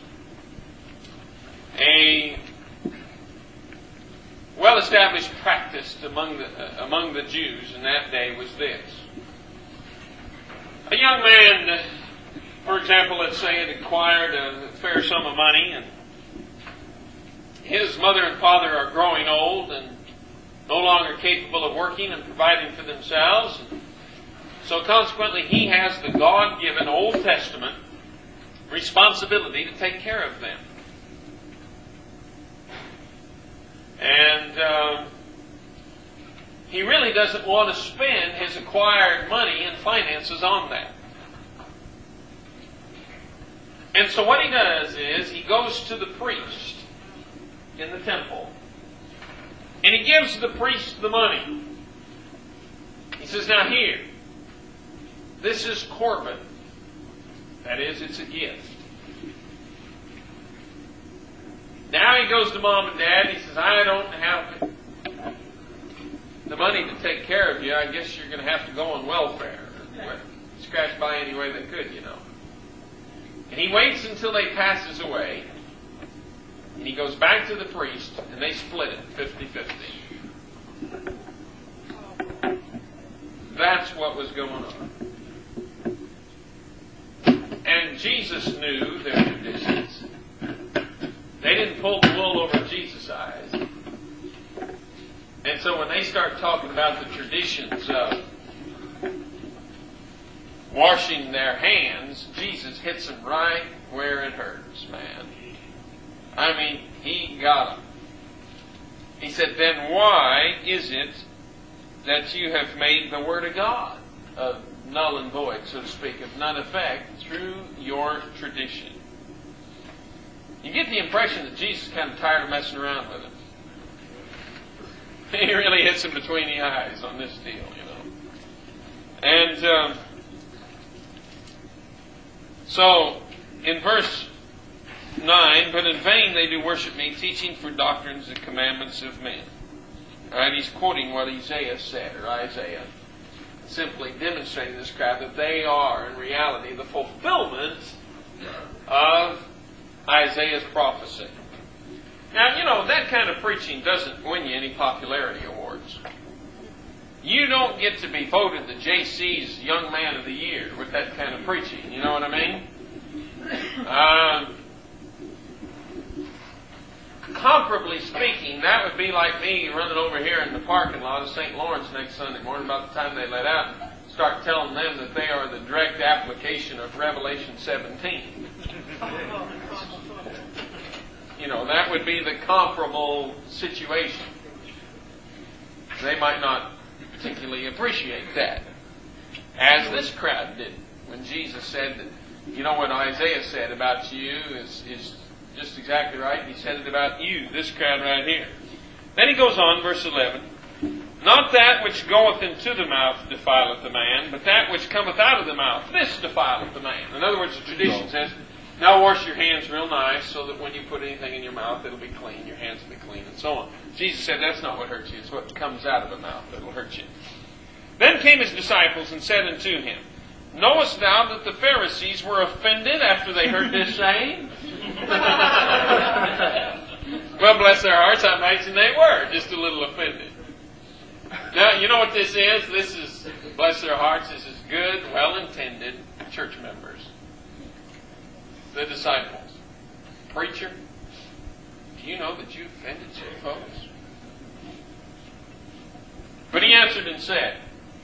A well-established practice among the, uh, among the Jews in that day was this. A young man, for example, let's say, had acquired a fair sum of money, and his mother and father are growing old and no longer capable of working and providing for themselves. So consequently, he has the God-given Old Testament responsibility to take care of them. And uh, he really doesn't want to spend his acquired money and finances on that. And so what he does is he goes to the priest in the temple, and he gives the priest the money. He says, Now here, this is Corban. That is, it's a gift. Now he goes to mom and dad, and he says, I don't have the money to take care of you. I guess you're going to have to go on welfare. Scratch by any way they could, you know. And he waits until they passes away, and he goes back to the priest, and they split it fifty-fifty. That's what was going on. And Jesus knew their traditions. They didn't pull the wool over Jesus' eyes. And And so when they start talking about the traditions of washing their hands, Jesus hits them right where it hurts, man. I mean, he got them. He said, then why is it that you have made the Word of God of null and void, so to speak, of none effect through your tradition? You get the impression that Jesus is kind of tired of messing around with him. He really hits him between the eyes on this deal, you know. And um, so, in verse nine, but in vain they do worship me, teaching for doctrines and commandments of men. And he's quoting what Isaiah said, or Isaiah, simply demonstrating to this crowd that they are, in reality, the fulfillment of Isaiah's prophecy. Now, you know, that kind of preaching doesn't win you any popularity awards. You don't get to be voted the J C's Young Man of the Year with that kind of preaching. You know what I mean? Um, comparably speaking, that would be like me running over here in the parking lot of Saint Lawrence next Sunday morning about the time they let out and start telling them that they are the direct application of Revelation seventeen. You know, that would be the comparable situation. They might not particularly appreciate that, as this crowd did when Jesus said that, you know, what Isaiah said about you is, is just exactly right. He said it about you, this crowd right here. Then he goes on, verse eleven. Not that which goeth into the mouth defileth the man, but that which cometh out of the mouth, this defileth the man. In other words, the tradition says, now wash your hands real nice so that when you put anything in your mouth, it'll be clean. Your hands will be clean, and so on. Jesus said that's not what hurts you. It's what comes out of the mouth that will hurt you. Then came his disciples and said unto him, knowest thou that the Pharisees were offended after they heard this saying? Well, bless their hearts, I imagine they were just a little offended. Now, you know what this is? This is, bless their hearts, this is good, well-intended church members. The disciples. Preacher, do you know that you offended some folks? But he answered and said,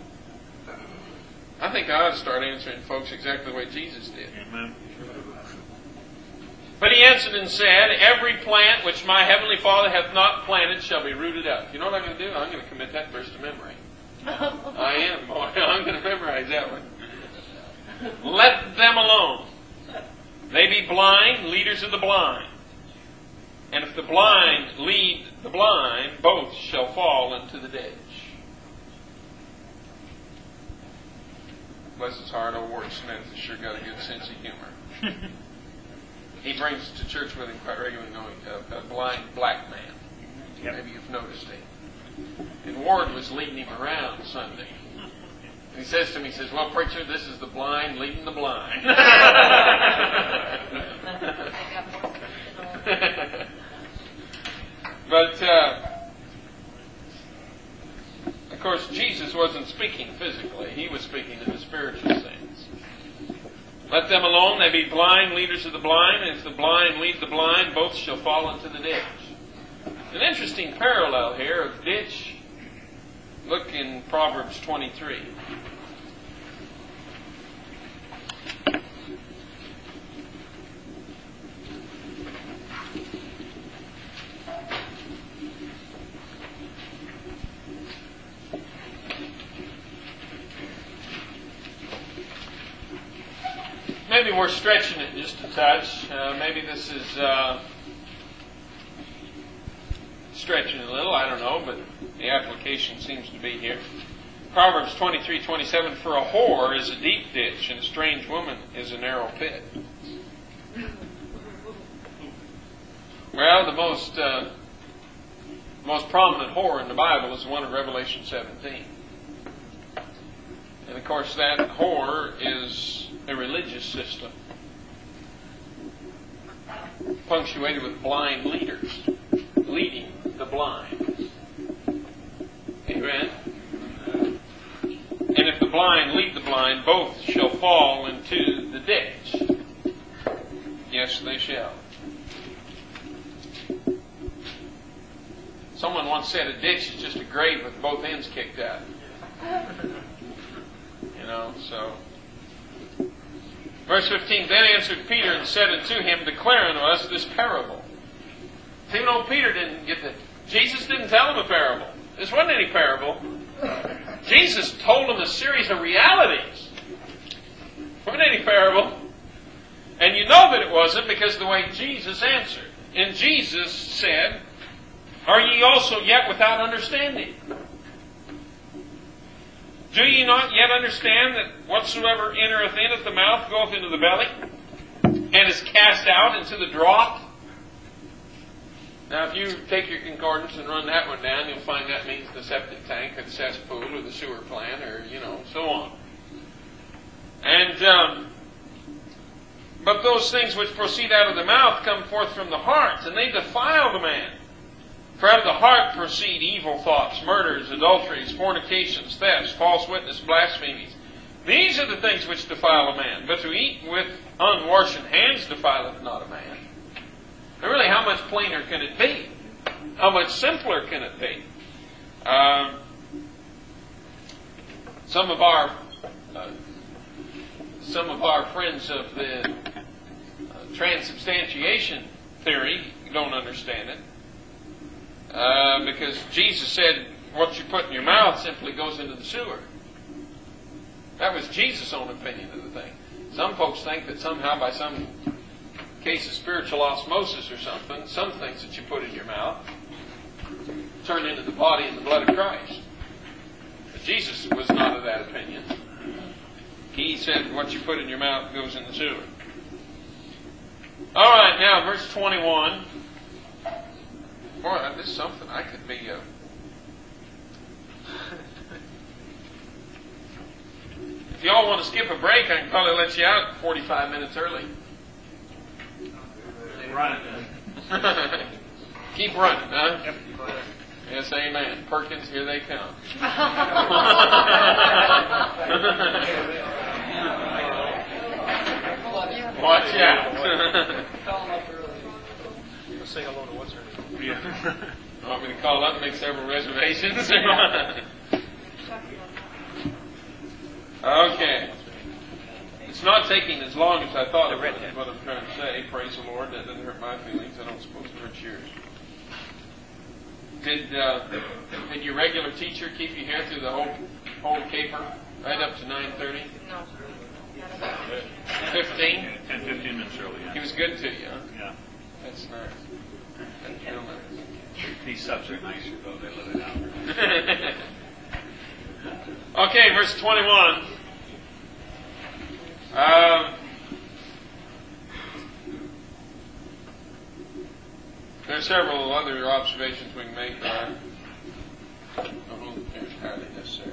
I think I ought to start answering folks exactly the way Jesus did. Amen. But he answered and said, every plant which my heavenly Father hath not planted shall be rooted up. You know what I'm going to do? I'm going to commit that verse to memory. I am, boy. I'm going to memorize that one. Let them alone. They be blind, leaders of the blind. And if the blind lead the blind, both shall fall into the ditch. Bless his heart, old Ward Smith has sure got a good sense of humor. He brings to church with him quite regularly a, a blind black man. Yep. Maybe you've noticed him. And Ward was leading him around Sunday. And he says to me, he says, well, preacher, this is the blind leading the blind. But, uh, of course, Jesus wasn't speaking physically. He was speaking in the spiritual sense. Let them alone, they be blind, leaders of the blind, and if the blind lead the blind, both shall fall into the ditch. An interesting parallel here of ditch. Look in Proverbs twenty-three. Maybe we're stretching it just a touch. Uh, maybe this is uh, stretching a little. I don't know, but the application seems to be here. Proverbs twenty-three twenty-seven, for a whore is a deep ditch, and a strange woman is a narrow pit. Well, the most uh, most prominent whore in the Bible is the one in Revelation seventeen. And of course, that whore is a religious system punctuated with blind leaders leading the blind. Amen? And if the blind lead the blind, both shall fall into the ditch. Yes, they shall. Someone someone once said a ditch is just a grave with both ends kicked out. You know, so. Verse fifteen, then answered Peter and said unto him, declare unto us this parable. See, no, Peter didn't get the... Jesus didn't tell him a parable. This wasn't any parable. Jesus told him a series of realities. It wasn't any parable. And you know that it wasn't because of the way Jesus answered. And Jesus said, are ye also yet without understanding? Do ye not yet understand that whatsoever entereth in at the mouth goeth into the belly, and is cast out into the draught? Now, if you take your concordance and run that one down, you'll find that means the septic tank, or the cesspool, or the sewer plant, or, you know, so on. And, um, but those things which proceed out of the mouth come forth from the heart, and they defile the man. For out of the heart proceed evil thoughts, murders, adulteries, fornications, thefts, false witness, blasphemies. These are the things which defile a man. But to eat with unwashen hands defileth not a man. Now really, how much plainer can it be? How much simpler can it be? Um, some of our uh, some of our friends of the uh, transubstantiation theory don't understand it. Uh, because Jesus said, what you put in your mouth simply goes into the sewer. That was Jesus' own opinion of the thing. Some folks think that somehow by some case of spiritual osmosis or something, some things that you put in your mouth turn into the body and the blood of Christ. But Jesus was not of that opinion. He said, what you put in your mouth goes in the sewer. All right, now verse twenty-one. Boy, this is something I could be... Uh, if y'all want to skip a break, I can probably let you out forty-five minutes early. Run it. Keep running, huh? Yep. Yes, amen. Perkins, here they come. Watch out. Say hello to what's her name. Yeah. You want me to call up and make several reservations? Okay. It's not taking as long as I thought it would, is what I'm trying to say. Praise the Lord. That doesn't hurt my feelings. I don't suppose it hurts yours. Did uh, did your regular teacher keep you here through the whole whole caper, right up to nine thirty? No. Fifteen? Yeah, ten, fifteen minutes early. Yeah. He was good to you, huh? Yeah. That's nice. That's real nice. These subs are nicer, though. They let it out. Okay, verse twenty-one. Um, there are several other observations we can make that I don't think they're entirely necessary.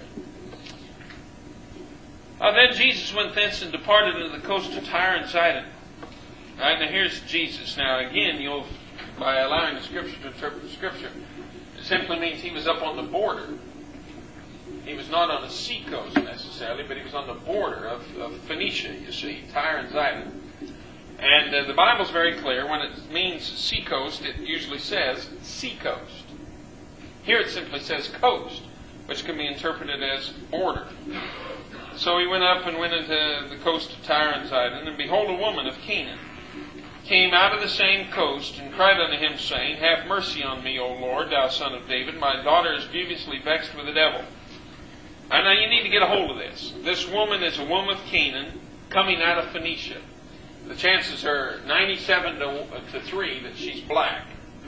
Uh, then Jesus went thence and departed into the coast of Tyre and Sidon. All right, now here's Jesus. Now again, you'll, by allowing the Scripture to interpret the Scripture, it simply means he was up on the border. He was not on the sea coast necessarily, but he was on the border of, of Phoenicia, you see, Tyre and Sidon. And uh, the Bible's very clear. When it means sea coast, it usually says sea coast. Here it simply says coast, which can be interpreted as border. So he went up and went into the coast of Tyre and Sidon, and behold, a woman of Canaan came out of the same coast, and cried unto him, saying, have mercy on me, O Lord, thou son of David. My daughter is grievously vexed with the devil. And now you need to get a hold of this. This woman is a woman of Canaan coming out of Phoenicia. The chances are ninety-seven to three that she's black.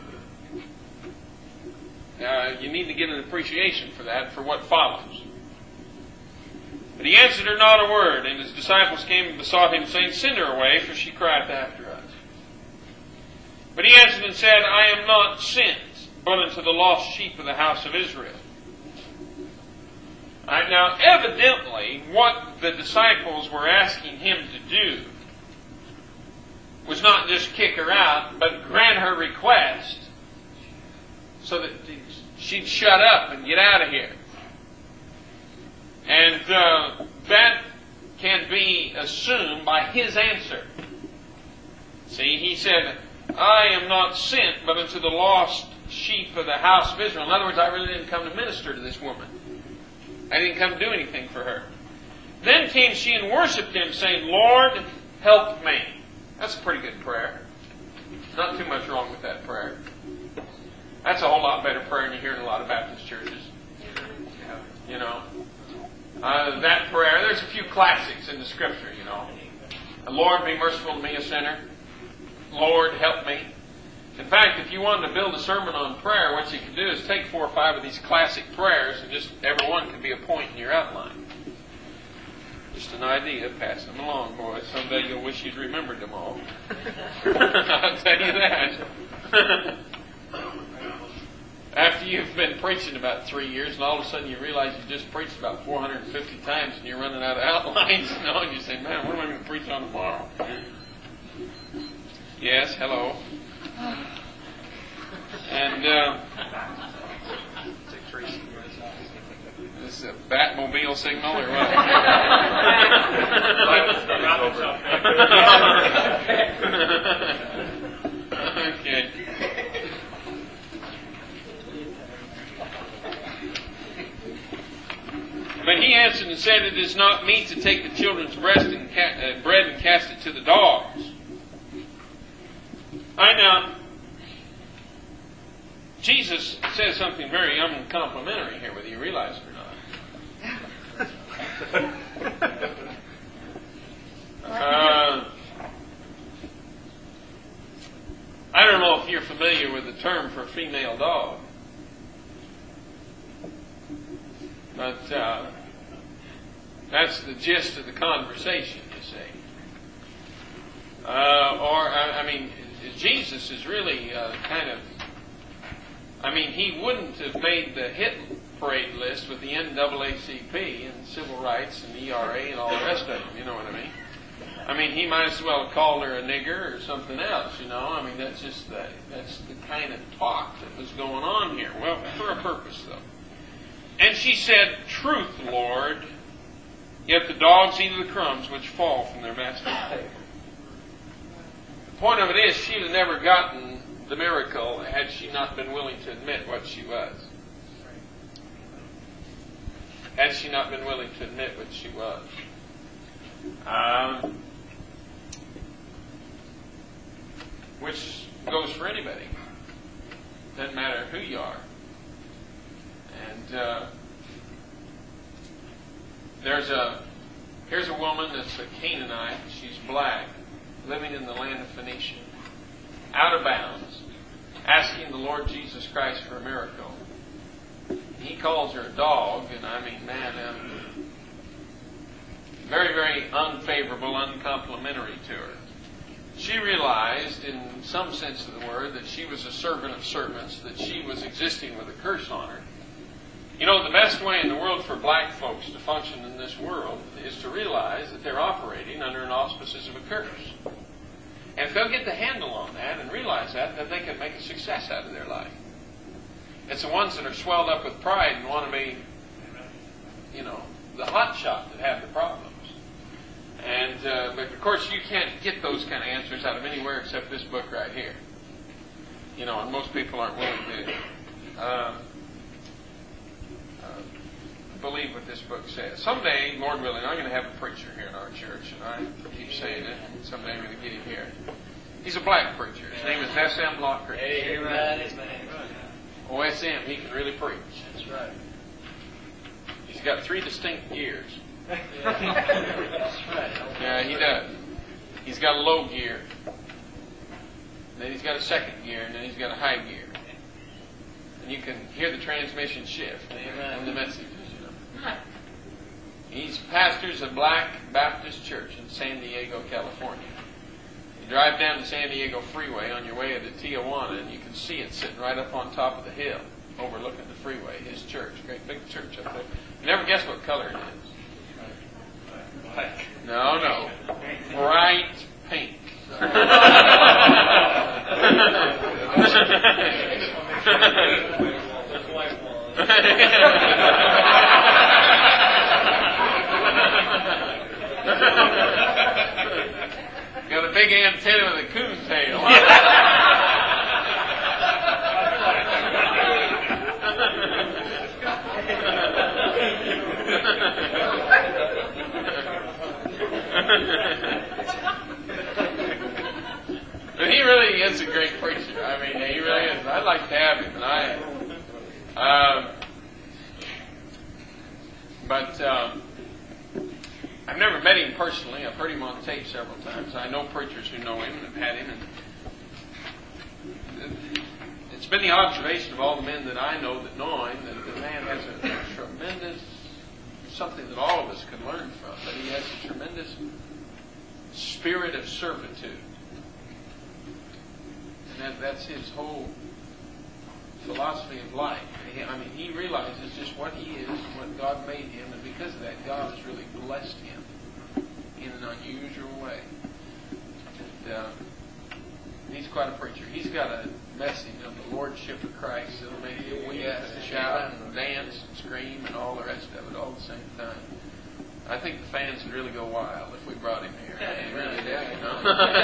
Uh, you need to get an appreciation for that, for what follows. But he answered her not a word, and his disciples came and besought him, saying, send her away, for she crieth after us. But he answered and said, I am not sent, but unto the lost sheep of the house of Israel. All right, now, evidently, what the disciples were asking him to do was not just kick her out, but grant her request so that she'd shut up and get out of here. And uh, that can be assumed by his answer. See, he said, I am not sent but unto the lost sheep of the house of Israel. In other words, I really didn't come to minister to this woman. I didn't come to do anything for her. Then came she and worshipped him, saying, Lord, help me. That's a pretty good prayer. Not too much wrong with that prayer. That's a whole lot better prayer than you hear in a lot of Baptist churches. You know. Uh, that prayer, there's a few classics in the Scripture, you know. Lord, be merciful to me, a sinner. Lord, help me. In fact, if you wanted to build a sermon on prayer, what you could do is take four or five of these classic prayers, and just every one could be a point in your outline. Just an idea. Pass them along, boys. Someday you'll wish you'd remembered them all. I'll tell you that. After you've been preaching about three years, and all of a sudden you realize you just preached about four hundred fifty times, and you're running out of outlines, you know, and you say, man, what am I going to preach on tomorrow? Yes, hello. And uh, this is a Batmobile signal or what? Okay. But he answered and said, It is not meet to take the children's breast and ca- uh, bread and cast it to the dogs. I now, Jesus says something very uncomplimentary here, whether you realize it or not. uh, I don't know if you're familiar with the term for a female dog. But uh, that's the gist of the conversation, you see. Uh, or, I, I mean, Jesus is really uh, kind of, I mean, he wouldn't have made the hit parade list with the N double A C P and civil rights and E R A and all the rest of them, you know what I mean? I mean, he might as well have called her a nigger or something else, you know? I mean, that's just the, that's the kind of talk that was going on here. Well, for a purpose, though. And she said, Truth, Lord, yet the dogs eat of the crumbs which fall from their master's table. The point of it is, she'd have never gotten the miracle had she not been willing to admit what she was. Had she not been willing to admit what she was. Um, which goes for anybody. Doesn't matter who you are. And uh, there's a, here's a woman that's a Canaanite. She's black, living in the land of Phoenicia, out of bounds, asking the Lord Jesus Christ for a miracle. He calls her a dog, and I mean, man, um, very, very unfavorable, uncomplimentary to her. She realized, in some sense of the word, that she was a servant of servants, that she was existing with a curse on her. You know, the best way in the world for black folks to function in this world is to realize that they're operating under an auspices of a curse. And if they'll get the handle on that and realize that, then they can make a success out of their life. It's the ones that are swelled up with pride and want to be, you know, the hot shot that have the problems. And, uh, but of course you can't get those kind of answers out of anywhere except this book right here. You know, and most people aren't willing to uh, uh, believe what this book says. Someday, Lord willing, I'm going to have a preacher here in our church, and I keep saying it. Someday I'm going to get him here. He's a black preacher. His name is S M Lockridge. Amen. O S M, he can really preach. That's right. He's got three distinct gears. That's right. Yeah, he does. He's got a low gear. Then he's got a second gear, and then he's got a high gear. And you can hear the transmission shift in the messages, you know. He's pastors a Black Baptist church in San Diego, California. You drive down the San Diego freeway on your way to Tijuana, and you can see it sitting right up on top of the hill, overlooking the freeway. His church, great big church up there. You never guess what color it is. No, no. Bright pink. Got a big antenna with a coon tail. But he really is a great preacher. I mean, he really is. I'd like to have him. And I, um, but um, I've never met him personally. I've heard him on tape several times. I know preachers who know him and have had him. And it's been the observation of all the men that I know that know him that the man has a tremendous, something that all of us can learn from, that he has a tremendous spirit of servitude. And that, that's his whole philosophy of life. He, I mean, he realizes just what he is and what God made him, and because of that, God has really blessed him in an unusual way. And uh, he's quite a preacher. He's got a message of the Lordship of Christ that'll make you weep and shout and dance and scream and all the rest of it all at the same time. I think the fans would really go wild if we brought him here. They really do, you know.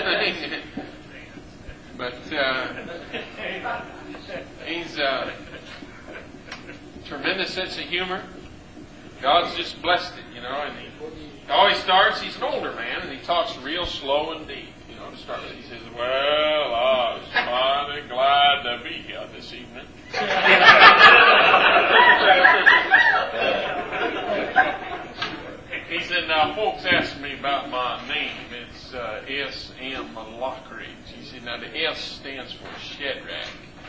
But uh, he's a tremendous sense of humor. God's just blessed it, you know. And he always starts, he's an older man, and he talks real slow and deep. You know, to start with, he says, "Well, I was mighty glad to be here this evening." He said, "Now, folks ask me about my name. It's uh, S M Lockridge." He said, "Now, the S stands for Shadrach.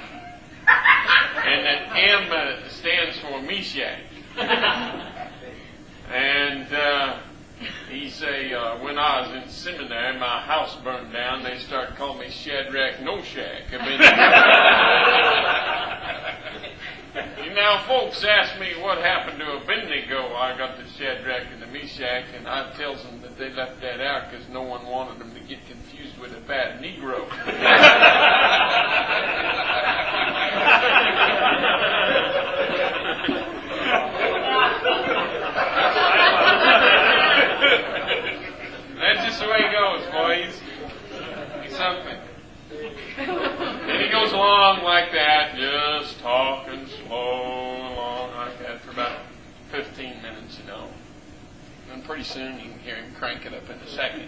And that M uh, stands for Meshach." And uh, he say, uh, "When I was in seminary, my house burned down. They started calling me Shadrach No-Shack." I mean, now, folks ask me what happened to Abednego. I got the Shadrach and the Meshach, and I tells them that they left that out because no one wanted them to get confused with a bad Negro. That's just the way it goes, boys. He's something. And he goes along like that, just talking slow along like that for about fifteen minutes, you know. And pretty soon you can hear him crank it up in a second.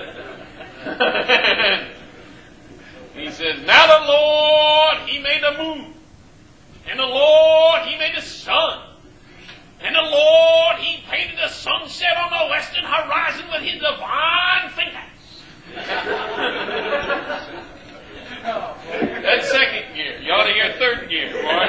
He says, "Now the Lord, He made the moon. And the Lord, He made the sun. And the Lord, He painted the sunset on the western horizon with His divine fingers." That's second gear. You ought to hear third gear, boy.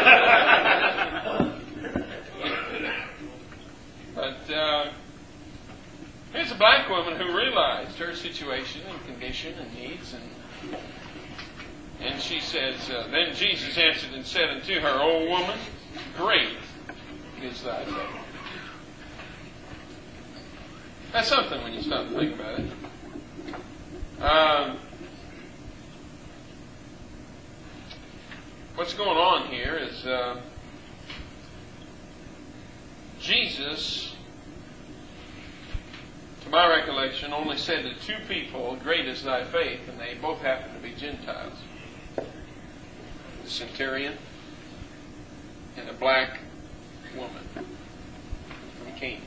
But uh, here's a black woman who realized her situation and condition and needs, and and she says, uh, "Then Jesus answered and said unto her, O woman, great is thy faith." That's something when you stop to think about it. Um, what's going on here is uh, Jesus, to my recollection, only said to two people, "Great is thy faith," and they both happen to be Gentiles. The centurion and a black woman from Canaan.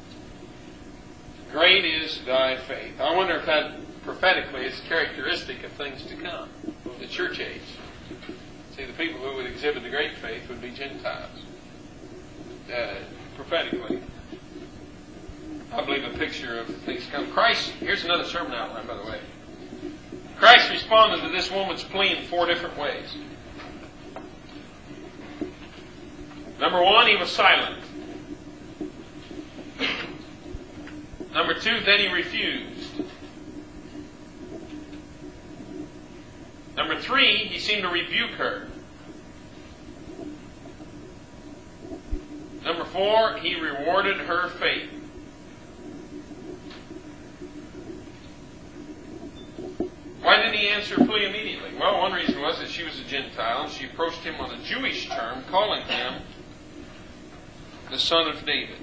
Great is thy faith. I wonder if that prophetically is characteristic of things to come, the church age. See, the people who would exhibit the great faith would be Gentiles. Uh, prophetically, I believe a picture of things to come. Christ, here's another sermon outline, by the way. Christ responded to this woman's plea in four different ways. Number one, He was silent. Number two, then He refused. Number three, He seemed to rebuke her. Number four, He rewarded her faith. Why didn't He answer her plea immediately? Well, one reason was that she was a Gentile, and she approached Him on a Jewish term, calling Him the Son of David.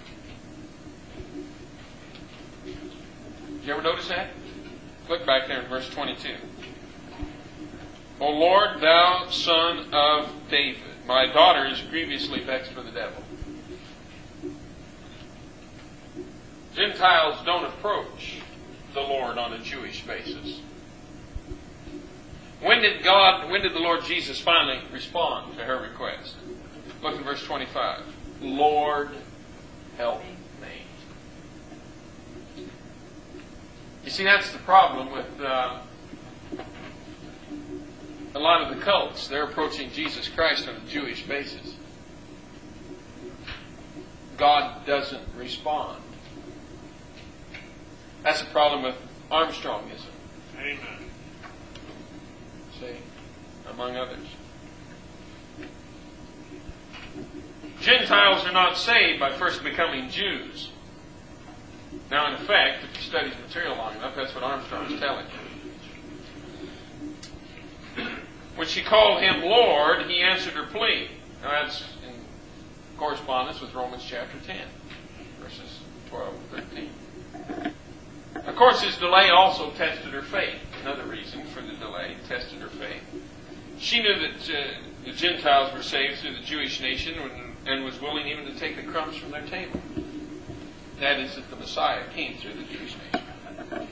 Did you ever notice that? Look back there in verse twenty-two. O Lord, thou Son of David, my daughter is grievously vexed with the devil. Gentiles don't approach the Lord on a Jewish basis. When did God, when did the Lord Jesus finally respond to her request? Look at verse twenty-five. Lord, help me. You see, that's the problem with uh, a lot of the cults. They're approaching Jesus Christ on a Jewish basis. God doesn't respond. That's the problem with Armstrongism. Amen. See, among others. Gentiles are not saved by first becoming Jews. Now, in effect, if you study the material long enough, that's what Armstrong is telling you. When she called him Lord, he answered her plea. Now, that's in correspondence with Romans chapter ten, verses twelve and thirteen. Of course, his delay also tested her faith. Another reason for the delay, tested her faith. She knew that uh, the Gentiles were saved through the Jewish nation and was willing even to take the crumbs from their table. That is, that the Messiah came through the Jewish nation.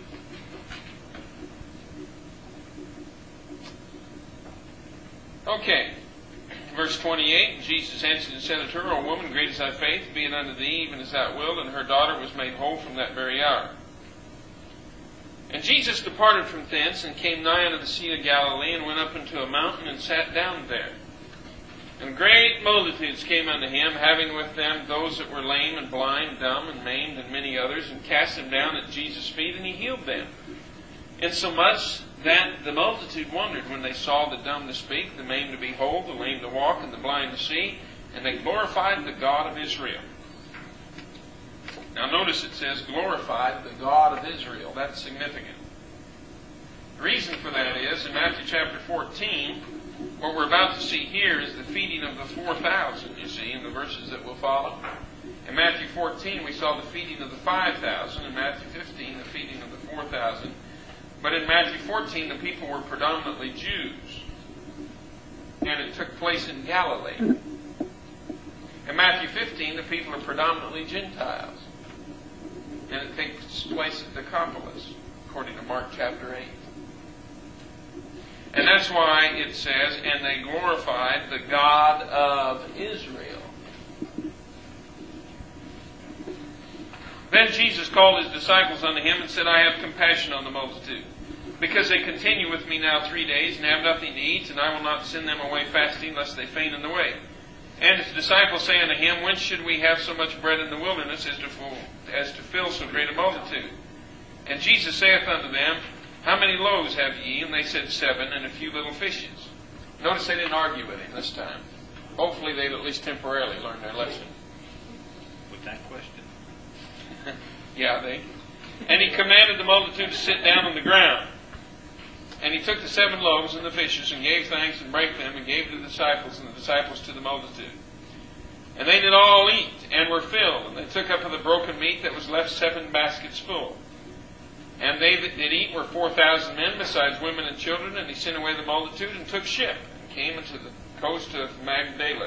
Okay. Verse twenty-eight, Jesus answered and said unto her, O woman, great is thy faith, be it unto thee even as thou wilt. And her daughter was made whole from that very hour. And Jesus departed from thence, and came nigh unto the Sea of Galilee, and went up into a mountain, and sat down there. And great multitudes came unto him, having with them those that were lame, and blind, dumb, and maimed, and many others, and cast them down at Jesus' feet, and he healed them. Insomuch that the multitude wondered when they saw the dumb to speak, the maimed to behold, the lame to walk, and the blind to see, and they glorified the God of Israel. Now notice it says, glorified the God of Israel. That's significant. The reason for that is, in Matthew chapter fourteen, what we're about to see here is the feeding of the four thousand, you see, in the verses that will follow. In Matthew fourteen, we saw the feeding of the five thousand. In Matthew fifteen, the feeding of the four thousand. But in Matthew fourteen, the people were predominantly Jews. And it took place in Galilee. In Matthew fifteen, the people are predominantly Gentiles. And it takes place at Decapolis, according to Mark chapter eight. And that's why it says, and they glorified the God of Israel. Then Jesus called his disciples unto him and said, I have compassion on the multitude, because they continue with me now three days, and have nothing to eat, and I will not send them away fasting, lest they faint in the way. And his disciples say unto him, Whence should we have so much bread in the wilderness as to fill, as to fill so great a multitude? And Jesus saith unto them, How many loaves have ye? And they said, Seven, and a few little fishes. Notice they didn't argue with him this time. Hopefully they'd at least temporarily learned their lesson. With that question? Yeah, they. And he commanded the multitude to sit down on the ground. And he took the seven loaves and the fishes, and gave thanks, and brake them, and gave to the disciples, and the disciples to the multitude. And they did all eat, and were filled. And they took up of the broken meat that was left seven baskets full. And they that did eat were four thousand men, besides women and children. And he sent away the multitude, and took ship, and came into the coast of Magdala.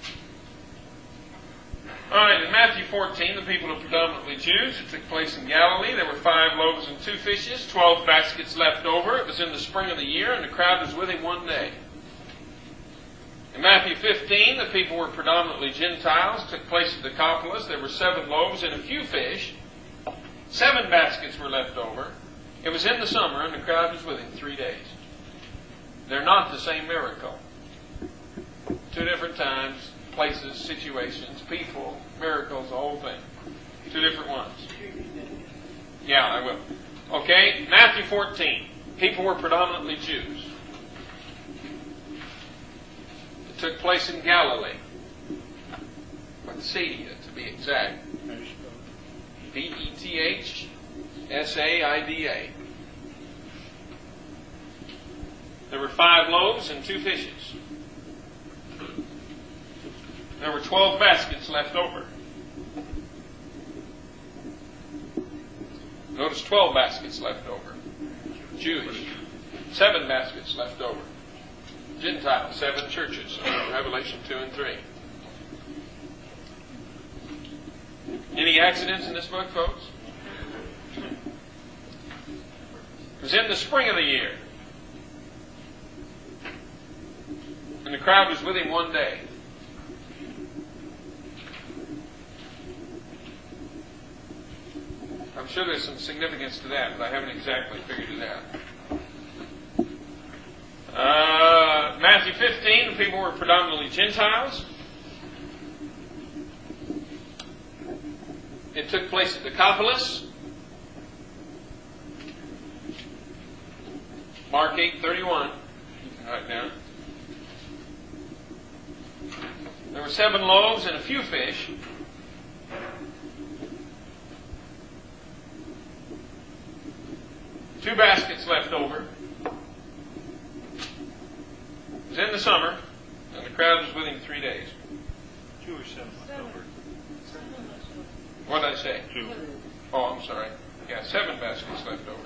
All right, in Matthew fourteen, the people are predominantly Jews. It took place in Galilee. There were five loaves and two fishes, twelve baskets left over. It was in the spring of the year, and the crowd was with him one day. In Matthew fifteen, the people were predominantly Gentiles. It took place at Decapolis. There were seven loaves and a few fish. Seven baskets were left over. It was in the summer, and the crowd was with him three days. They're not the same miracle. Two different times, places, situations, people, miracles, the whole thing. Two different ones. Yeah, I will. Okay, Matthew fourteen. People were predominantly Jews. It took place in Galilee. Bethsaida, to be exact. B E T H S A I D A. There were five loaves and two fishes. There were twelve baskets left over. Notice twelve baskets left over. Jewish. Seven baskets left over. Gentiles. Seven churches. Revelation two and three. Any accidents in this book, folks? It was in the spring of the year. And the crowd was with him one day. I'm sure there's some significance to that, but I haven't exactly figured it out. Uh, Matthew fifteen, the people were predominantly Gentiles. It took place at Decapolis. Mark eight thirty-one. You can write it down. There were seven loaves and a few fish. Two baskets left over. It was in the summer, and the crowd was with him three days. Two or seven left over. What did I say? Two. Oh, I'm sorry. Yeah, seven baskets left over.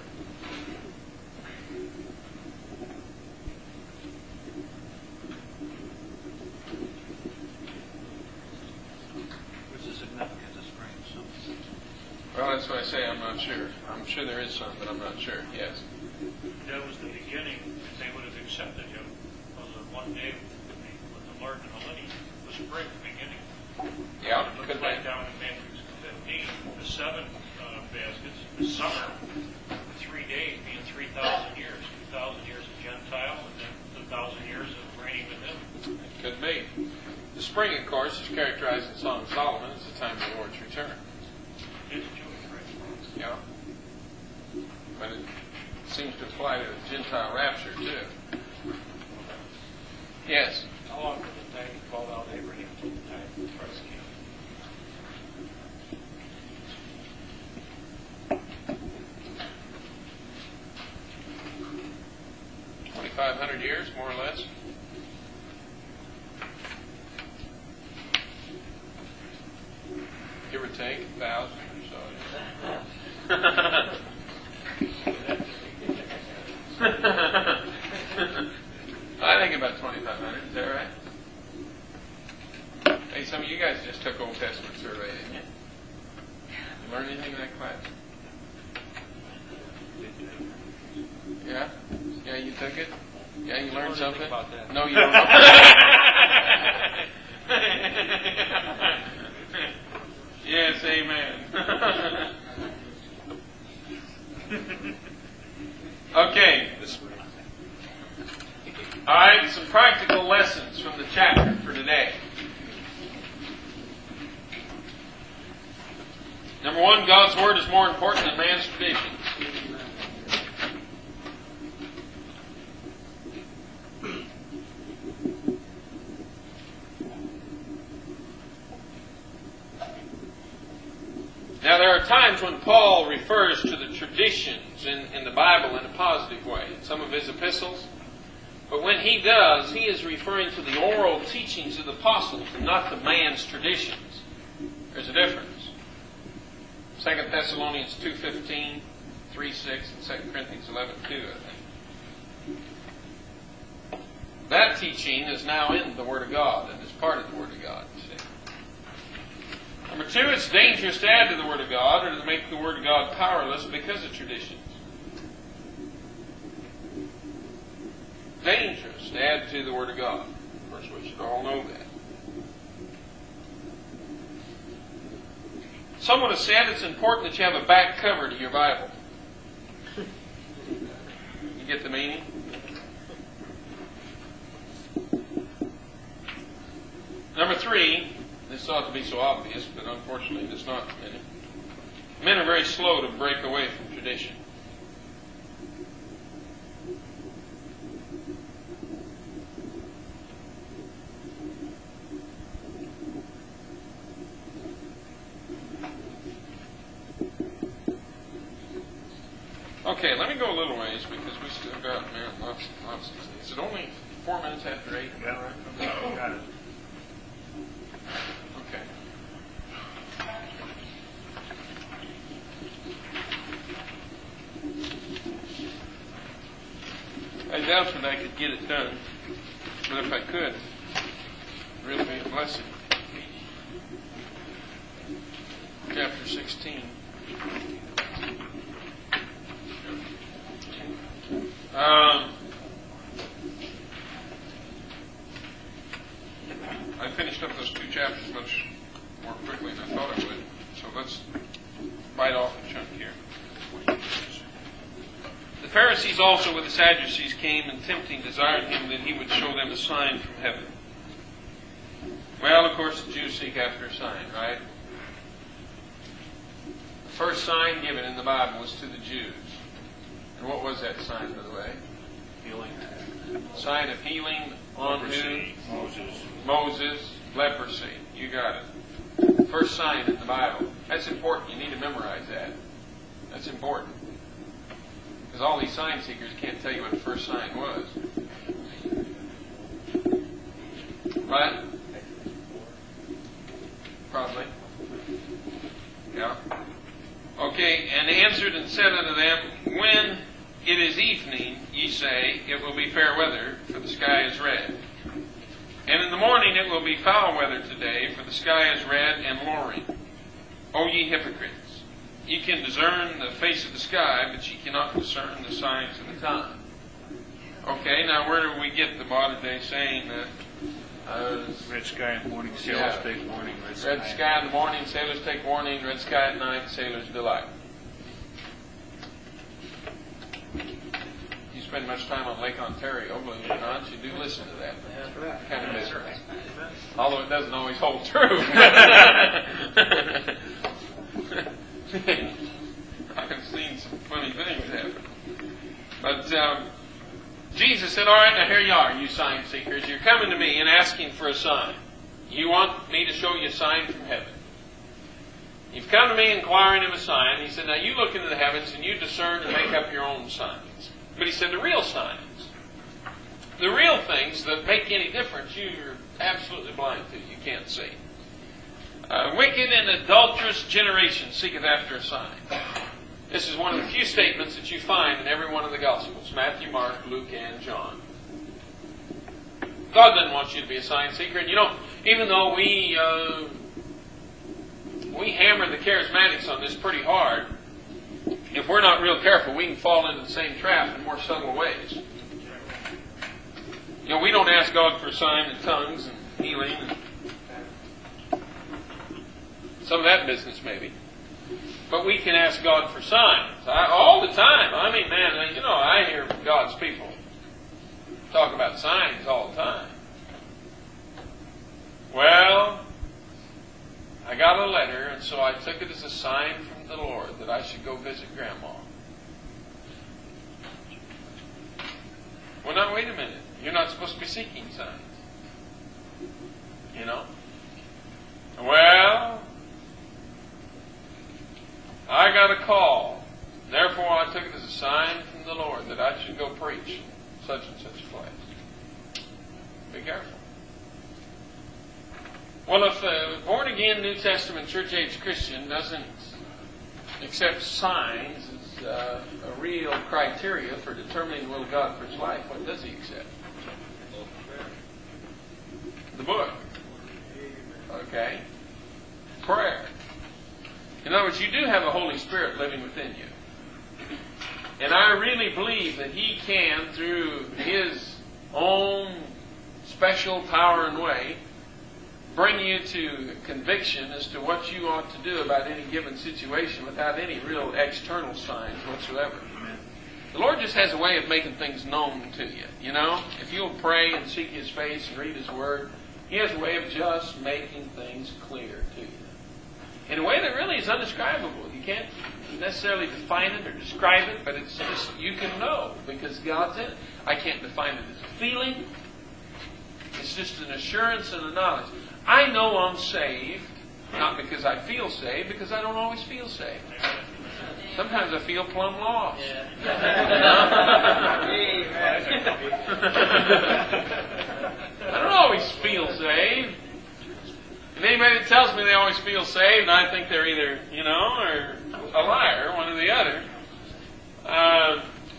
What's the significance of spring? Something. Well, that's what I say. I'm not sure. I'm sure there is some, but I'm not sure. Yes. That was the beginning. If they would have accepted him, was the one day with the Lord and the Lily was spring beginning. Yeah, Look could right be. down in Matthew fifteen, the seven uh, baskets, the summer, the three days being three thousand years, two thousand years of Gentile, and then two thousand years of reigning with him. It could be. The spring, of course, is characterized in Song of Solomon as the time of the Lord's return. It's Jewish, right? Yeah. But it seems to apply to the Gentile rapture, too. Yes. How long from the time he called out Abraham to the time Christ came? twenty-five hundred years, more or less. Give or take, a thousand or so. I think about twenty-five hundred. Is that right? Hey, some of you guys just took Old Testament survey, didn't you? You learn anything in that class? Yeah? Yeah, you took it? Yeah, you learned something? About that. No, you don't know. Yes, amen. Okay. All right, some practical lessons from the chapter for today. Number one, God's Word is more important than man's traditions. Now, there are times when Paul refers to the traditions in, in the Bible in a positive way, in some of his epistles. But when he does, he is referring to the oral teachings of the apostles and not to man's traditions. There's a difference. Second Thessalonians two fifteen, three six, and Second Corinthians eleven two, I think. That teaching is now in the Word of God and is part of the Word of God, you see. Number two, it's dangerous to add to the Word of God or to make the Word of God powerless because of traditions. Dangerous to add to the Word of God. Of course, we should all know that. Someone has said it's important that you have a back cover to your Bible. You get the meaning? Number three, this ought to be so obvious, but unfortunately it's not many. Men are very slow to break away from tradition. Okay, let me go a little ways because we still got, man, lots and lots of things. Is it only four minutes after eight? Yeah, right. Got it. Okay. I doubt that I could get it done, but if I could, it'd really be a blessing. chapter sixteen. Um, I finished up those two chapters much more quickly than I thought I would. So let's bite off a chunk here. The Pharisees also with the Sadducees came and tempting desired him that he would show them a sign from heaven. Well, of course, the Jews seek after a sign, right? The first sign given in the Bible was to the Jews. And what was that sign, by the way? Healing. Sign of healing on Leprosy. who? Moses. Moses, leprosy. You got it. First sign in the Bible. That's important. You need to memorize that. That's important. Because all these sign seekers can't tell you what the first sign was. Right? Probably. Yeah. Okay, and answered and said unto them, when it is evening, ye say, it will be fair weather, for the sky is red. And in the morning it will be foul weather today, for the sky is red and lowering. O ye hypocrites, ye can discern the face of the sky, but ye cannot discern the signs of the time. Okay, now where do we get the modern day saying that uh, Red sky in the morning, sailors Yeah. take warning. Red sky. red sky in the morning, sailors take warning, red sky at night, sailors delight? You spend much time on Lake Ontario, believe it or not, you do listen to that That's right. kind of That's business. right. Although it doesn't always hold true. I've seen some funny things happen. But um, Jesus said, all right, now here you are, you sign seekers. You're coming to me and asking for a sign. You want me to show you a sign from heaven. You've come to me inquiring of a sign. He said, now you look into the heavens and you discern and make up your own signs. But he said, the real signs, the real things that make any difference, you're absolutely blind to. You can't see. Uh, wicked and adulterous generation seeketh after a sign. This is one of the few statements that you find in every one of the Gospels, Matthew, Mark, Luke, and John. God doesn't want you to be a sign seeker. And you know, even though we uh, we hammer the charismatics on this pretty hard, if we're not real careful, we can fall into the same trap in more subtle ways. You know, we don't ask God for a sign in tongues and healing and some of that business maybe. But we can ask God for signs. I, all the time. I mean, man, you know, I hear God's people talk about signs all the time. Well, I got a letter, and so I took it as a sign from the Lord that I should go visit Grandma. Well, now, wait a minute. You're not supposed to be seeking signs. You know? Well, I got a call. Therefore, I took it as a sign from the Lord that I should go preach such and such a place. Be careful. Well, if a born-again New Testament church-age Christian doesn't accept signs as uh, a real criteria for determining the will of God for his life, what does he accept? The book. Okay. Prayer. In other words, you do have a Holy Spirit living within you. And I really believe that He can, through His own special power and way, bring you to conviction as to what you ought to do about any given situation without any real external signs whatsoever. The Lord just has a way of making things known to you. You know, if you'll pray and seek His face and read His Word, He has a way of just making things clear to you. In a way that really is undescribable. You can't necessarily define it or describe it, but it's just, you can know because God's in it. I can't define it as a feeling. It's just an assurance and a knowledge. I know I'm saved, not because I feel saved, because I don't always feel saved. Sometimes I feel plumb lost. I don't always feel saved. And anybody that tells me they always feel saved, I think they're either, you know, or a liar, one or the other. Uh,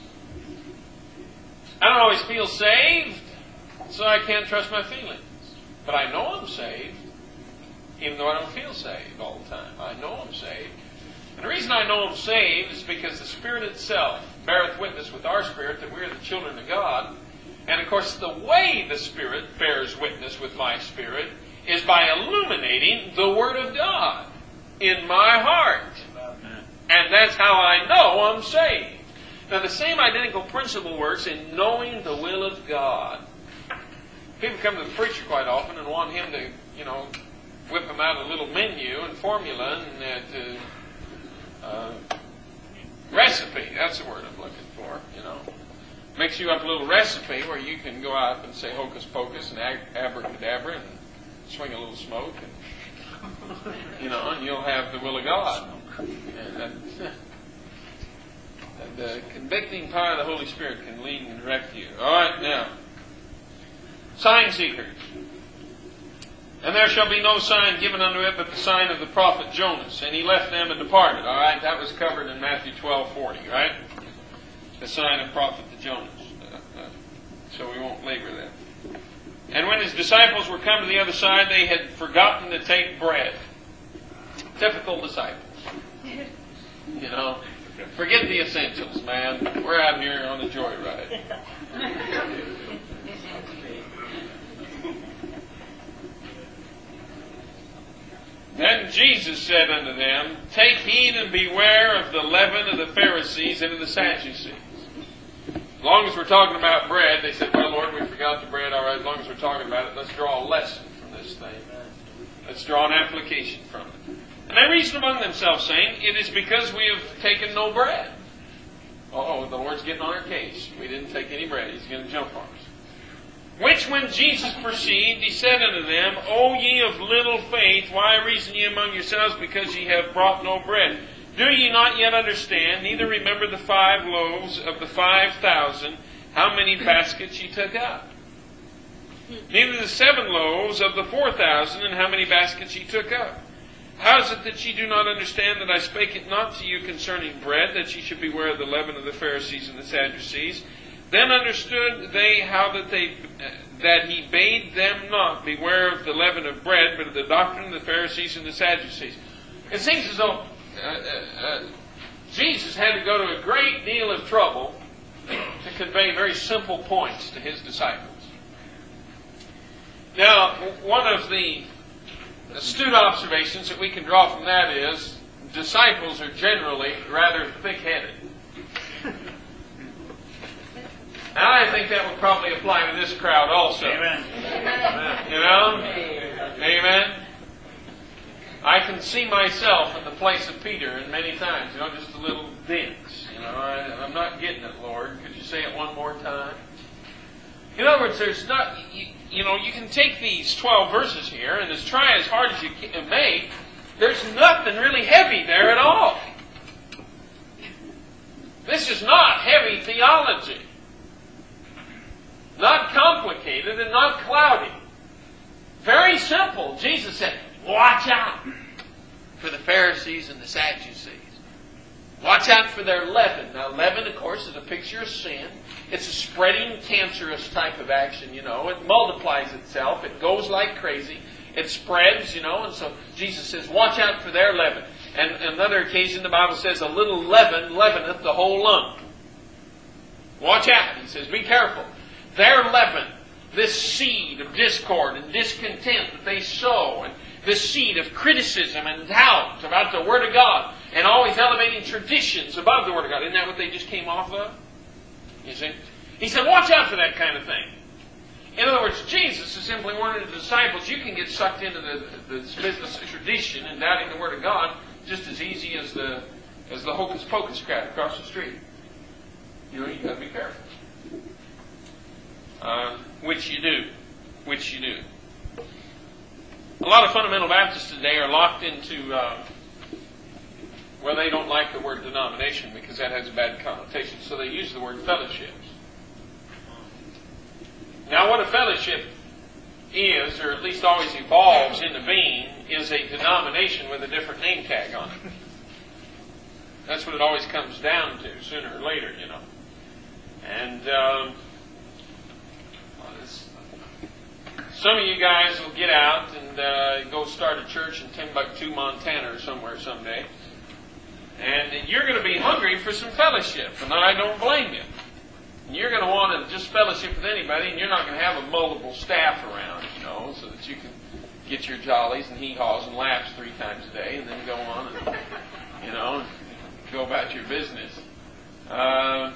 I don't always feel saved, so I can't trust my feelings. But I know I'm saved. even though I don't feel saved all the time. I know I'm saved. And the reason I know I'm saved is because the Spirit itself beareth witness with our spirit that we are the children of God. And of course, the way the Spirit bears witness with my spirit is by illuminating the Word of God in my heart. And that's how I know I'm saved. Now, the same identical principle works in knowing the will of God. People come to the preacher quite often and want him to, you know, whip them out a little menu and formula and that uh, uh, recipe. That's the word I'm looking for, you know. Makes you up a little recipe where you can go out and say hocus pocus and ag- abracadabra and swing a little smoke and, you know, and you'll have the will of God. And that, and the convicting power of the Holy Spirit can lead and direct you. All right, now, sign seekers. And there shall be no sign given unto it but the sign of the prophet Jonas. And he left them and departed. All right, that was covered in Matthew twelve forty, right? The sign of prophet Jonas. Uh, uh, so we won't labor that. And when his disciples were come to the other side, they had forgotten to take bread. Typical disciples. You know, forget the essentials, man. We're out here on a joyride. Then Jesus said unto them, take heed and beware of the leaven of the Pharisees and of the Sadducees. As long as we're talking about bread, they said, well, Lord, we forgot the bread. All right, as long as we're talking about it, let's draw a lesson from this thing. Let's draw an application from it. And they reasoned among themselves, saying, it is because we have taken no bread. Oh, the Lord's getting on our case. We didn't take any bread. He's going to jump on us. Which when Jesus perceived, he said unto them, O ye of little faith, why reason ye among yourselves, because ye have brought no bread? Do ye not yet understand, neither remember the five loaves of the five thousand, how many baskets ye took up? Neither the seven loaves of the four thousand, and how many baskets ye took up? How is it that ye do not understand that I spake it not to you concerning bread, that ye should beware of the leaven of the Pharisees and the Sadducees? Then understood they how that they uh, that he bade them not beware of the leaven of bread, but of the doctrine of the Pharisees and the Sadducees. It seems as though uh, uh, uh, Jesus had to go to a great deal of trouble to convey very simple points to his disciples. Now, one of the astute observations that we can draw from that is disciples are generally rather thick-headed. Now, I think that would probably apply to this crowd also. Amen. You know? Amen. I can see myself in the place of Peter in many times, you know, just a little dense. You know, I, I'm not getting it, Lord. Could you say it one more time? In other words, there's not, you, you know, you can take these twelve verses here and just try as hard as you can make. There's nothing really heavy there at all. This is not heavy theology. Not complicated and not cloudy. Very simple. Jesus said, watch out for the Pharisees and the Sadducees. Watch out for their leaven. Now, leaven, of course, is a picture of sin. It's a spreading, cancerous type of action, you know. It multiplies itself. It goes like crazy. It spreads, you know. And so Jesus says, watch out for their leaven. And on another occasion, the Bible says, a little leaven leaveneth the whole lump. Watch out. He says, be careful. Their leaven, this seed of discord and discontent that they sow, and this seed of criticism and doubt about the Word of God, and always elevating traditions above the Word of God. Isn't that what they just came off of? You see? He said, watch out for that kind of thing. In other words, Jesus is simply warning the disciples, you can get sucked into the, the business of tradition and doubting the Word of God just as easy as the as the hocus pocus crowd across the street. You know, you've got to be careful. Uh, which you do. Which you do. A lot of fundamental Baptists today are locked into uh, where they don't like the word denomination because that has a bad connotation, so they use the word fellowships. Now, what a fellowship is, or at least always evolves into being, is a denomination with a different name tag on it. That's what it always comes down to, sooner or later, you know. And um, some of you guys will get out and uh, go start a church in Timbuktu, Montana or somewhere someday. And you're going to be hungry for some fellowship, and I don't blame you. And you're going to want to just fellowship with anybody, and you're not going to have a multiple staff around, you know, so that you can get your jollies and hee-haws and laughs three times a day, and then go on and, you know, go about your business. Uh,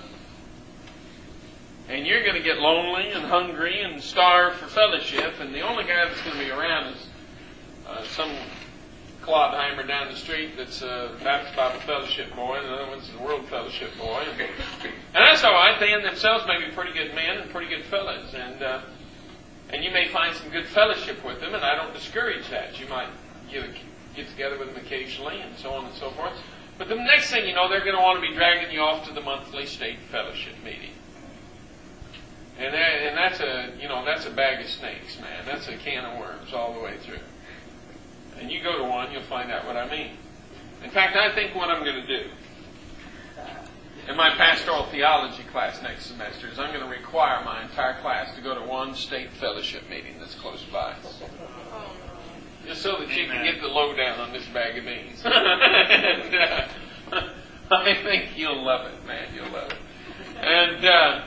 and you're going to get lonely and hungry and starve for fellowship, and the only guy that's going to be around is uh, some Clodheimer down the street that's a Baptist Bible Fellowship boy, and the other one's a World Fellowship boy. And, and that's all right. They in themselves may be pretty good men and pretty good fellas, and uh, and you may find some good fellowship with them, and I don't discourage that. You might get, get together with them occasionally, and so on and so forth. But the next thing you know, they're going to want to be dragging you off to the monthly state fellowship meeting. And that, and that's a, you know, that's a bag of snakes, man. That's a can of worms all the way through. And you go to one, you'll find out what I mean. In fact, I think what I'm going to do in my pastoral theology class next semester is I'm going to require my entire class to go to one state fellowship meeting that's close by. Just so that you can get the lowdown on this bag of beans. And, uh, I think you'll love it, man. You'll love it. And uh,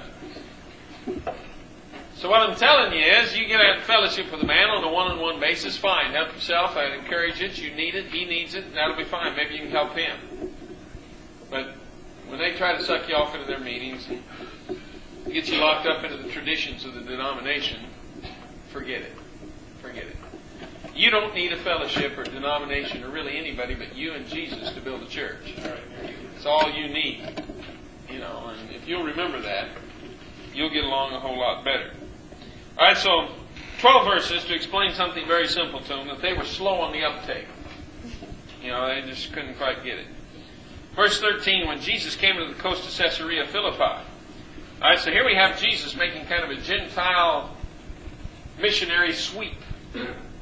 so what I'm telling you is, you get a fellowship with a man on a one-on-one basis, fine. Help yourself. I'd encourage it. You need it. He needs it. That'll be fine. Maybe you can help him. But when they try to suck you off into their meetings and get you locked up into the traditions of the denomination, forget it. Forget it. You don't need a fellowship or denomination or really anybody but you and Jesus to build a church. It's all you need. You know, and if you'll remember that, you'll get along a whole lot better. All right, so twelve verses to explain something very simple to them, that they were slow on the uptake. You know, they just couldn't quite get it. Verse thirteen, when Jesus came to the coast of Caesarea Philippi. All right, so here we have Jesus making kind of a Gentile missionary sweep.